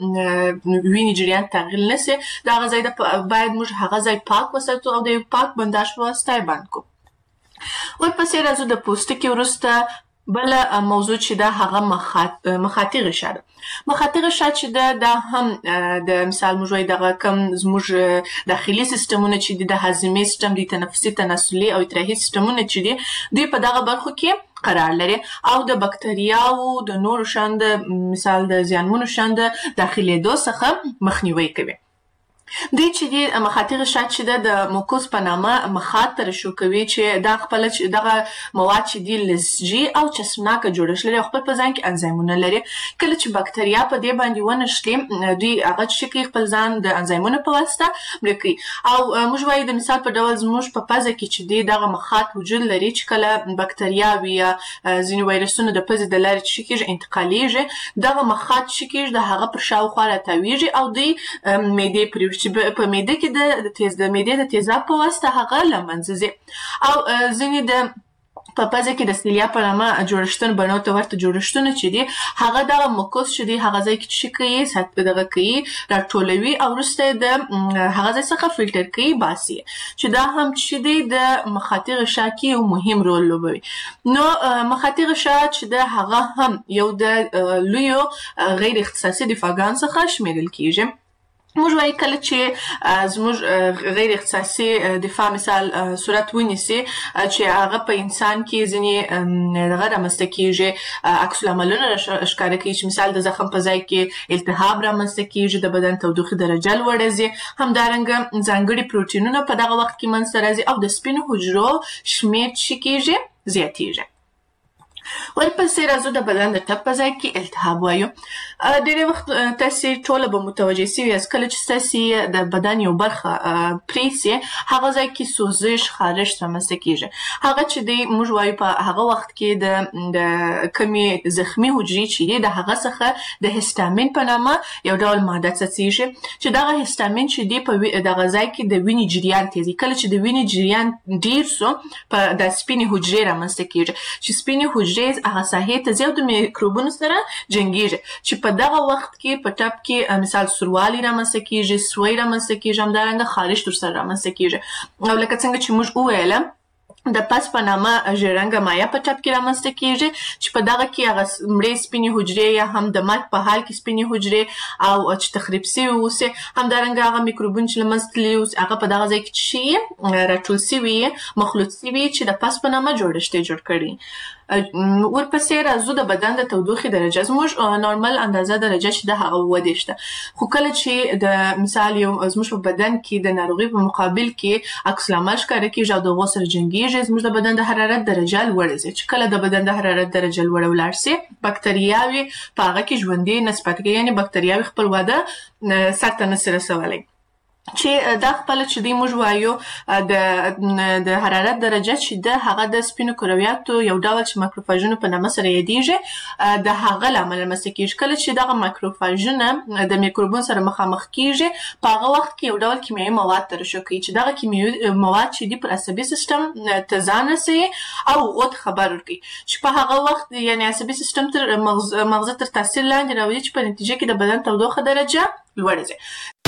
وینې جریان تغییر نشي، دغه ځای باید موږ هغه ځای پاک وساتو او د یو پاک بنداژ په واسطه یې بند کړو. ورپسې راځو د پوستکي وروسته بله موضوع چې ده هغه مخاطي غشا ده. مخاطي غشا چې ده دا هم د مثال موږ وایو دغه کم زموږ داخلي سیستمونه چې دي د هاضمې سیستم دي، تنفسي تناسلي او ادراحي سیستمونه چې دي دوی په دغه برخو کې قرار لري او د بکتریاوو د نورو شان د مثال د زیانمنو شان د داخلېدو څخه مخنیوي کوي. دوی چې دی مخاطي غشا چې ده د موکوس په نامه مخاط ترشح کوي چې دا خپل دغه مواد چې دي لزجي او چسبناکه جوړښت لري او خپل په ځان کې انزایمونه لري. کله چې بکتریا په دې باندې ونښتي دوی هغه چې کوي خپل ځان د انزایمونو په واسطه مړه کوي. او موږ وایو د مثال په ډول زموږ په پزه کې چې دی دغه مخاط وجود لري چې کله بکتریاوې یا ځینې وایرسونه د پزې د لارې چې کېږي انتقالیږي، دغه مخاط چې کېږي د هغه پر شاوخوا راتاویږي او دوی معدې پرې چې په معده کې د معدې د تیزاب په واسطه هغه له منځه ځي. او ځینې د په پزه کې د سیلیا په نامه جوړښتونه بڼو ته ورته جوړښتونه چې دي هغه دغه موکوس چې دی هغه ځای کې څه کوي دغه کوي راټولوي او وروسته د هغه ځای څخه فلټر کوي باسي، چې دا هم چې دی د مخاطي غشا کې یو مهم رول لوبوي. نو مخاطي غشا چې ده هغه هم یو د لویو غیر اختصاصي دفاعګانو څخه شمیرل کیږي. موږ وایي کله چې زموږ غیر اختصاصي دفاع مثال صورت ونیسي چې هغه په انسان کې ځینې دغه رامنځته کېږي، عکس العملونه ښکاره کوي چې مثال د زخم په ځای کې التهاب رامنځته کېږي، د بدن تودوخې درجه لوړه ځي، همدارنګه ځانګړي پروټینونه په دغه وخت کې منځته راځي او د سپینو حجرو شمېر چې کېږي زیاتېږي. ورپسې راځو د بدن د ټپ په ځای کې التهاب وایو. ډېری وخت تاسې ټوله به متوجه سوي یاست کله چې ستاسې د بدن یو برخه پرې سي هغه ځای کې سوزش خارښت رامنځته کېږي. هغه چې دی موږ وایو په هغه وخت کې د کمې زخمي حجرې چې دي د هغه څخه د هستامین په نامه یو ډول ماده څڅېږي چې دغه هستامین چې دی په دغه ځای کې د وینې جریان تېزوي. کله چې د وینې جریان ډېر سو په د سپینې حجرې رامنځته کېږي چې سپینې حجرې هغه ساحې ته ځي او د میکروبونو سره جنګېږي چې په دغه وخت کې په ټپ کې مثال سوروالی رامنځته کېږي، سوی رامنځته کېږي، همدارنګه خارښت ورسره رامنځته کېږي. او لکه څنګه چې موږ وویله د پس په نامه ژیړرنګه مایع په ټپ کې رامنځته کېږي چې په دغه کې هغه مړې سپینې حجرې یا هم د مرګ په حال کې سپینې حجرې او چې تخریب سوي اوسي، همدارنګه هغه میکروبونه چې له منځه تللي اوسي هغه په دغه ځای کې څه شي راټول سوي مخلوط سوي چې د پس په نامه جوړښت یې جوړ کړي. ورپسې راځو د بدن د تودوخې درجه. زموږ نورمال اندازه درجه چې د هغه 28 ده، خو کله چې د مثال یو زموږ په بدن کې د ناروغي په مقابل کې عکس العمل ښکاره کېږي او د هغو سره جنګېږي، زموږ د بدن د حرارت درجه لوړه ځي. چې کله د بدن د حرارت درجه لوړه ولاړ سي، بکتریاوې په هغه کې ژوندۍ نسبت کوي، یعنې بکتریاوې خپل وده سرته نشي رسولی. چې دا خپل چې دی موږ وایو د حرارت درجه چې ده هغه د سپینو کرویاتو یو ډول چې ماکروفاژونه په نامه سره یادیږي د هغه له امله رامنځته کېږي. کله چې دغه ماکروفاژونه د میکروبونو سره مخامخ کېږي، په هغه وخت کې یو ډول کیمیاوي مواد ترشح کوي چې دغه کیمیاوي مواد چې دي پر عصبي سیستم تزان رسوي او هغو ته خبر ورکوي چې په هغه وخت یعنې عصبي سیستم تر مغزه تر تاثیر لاندې راولي چې په نتیجه کې د بدن تودوخه درجه لوړه ځي.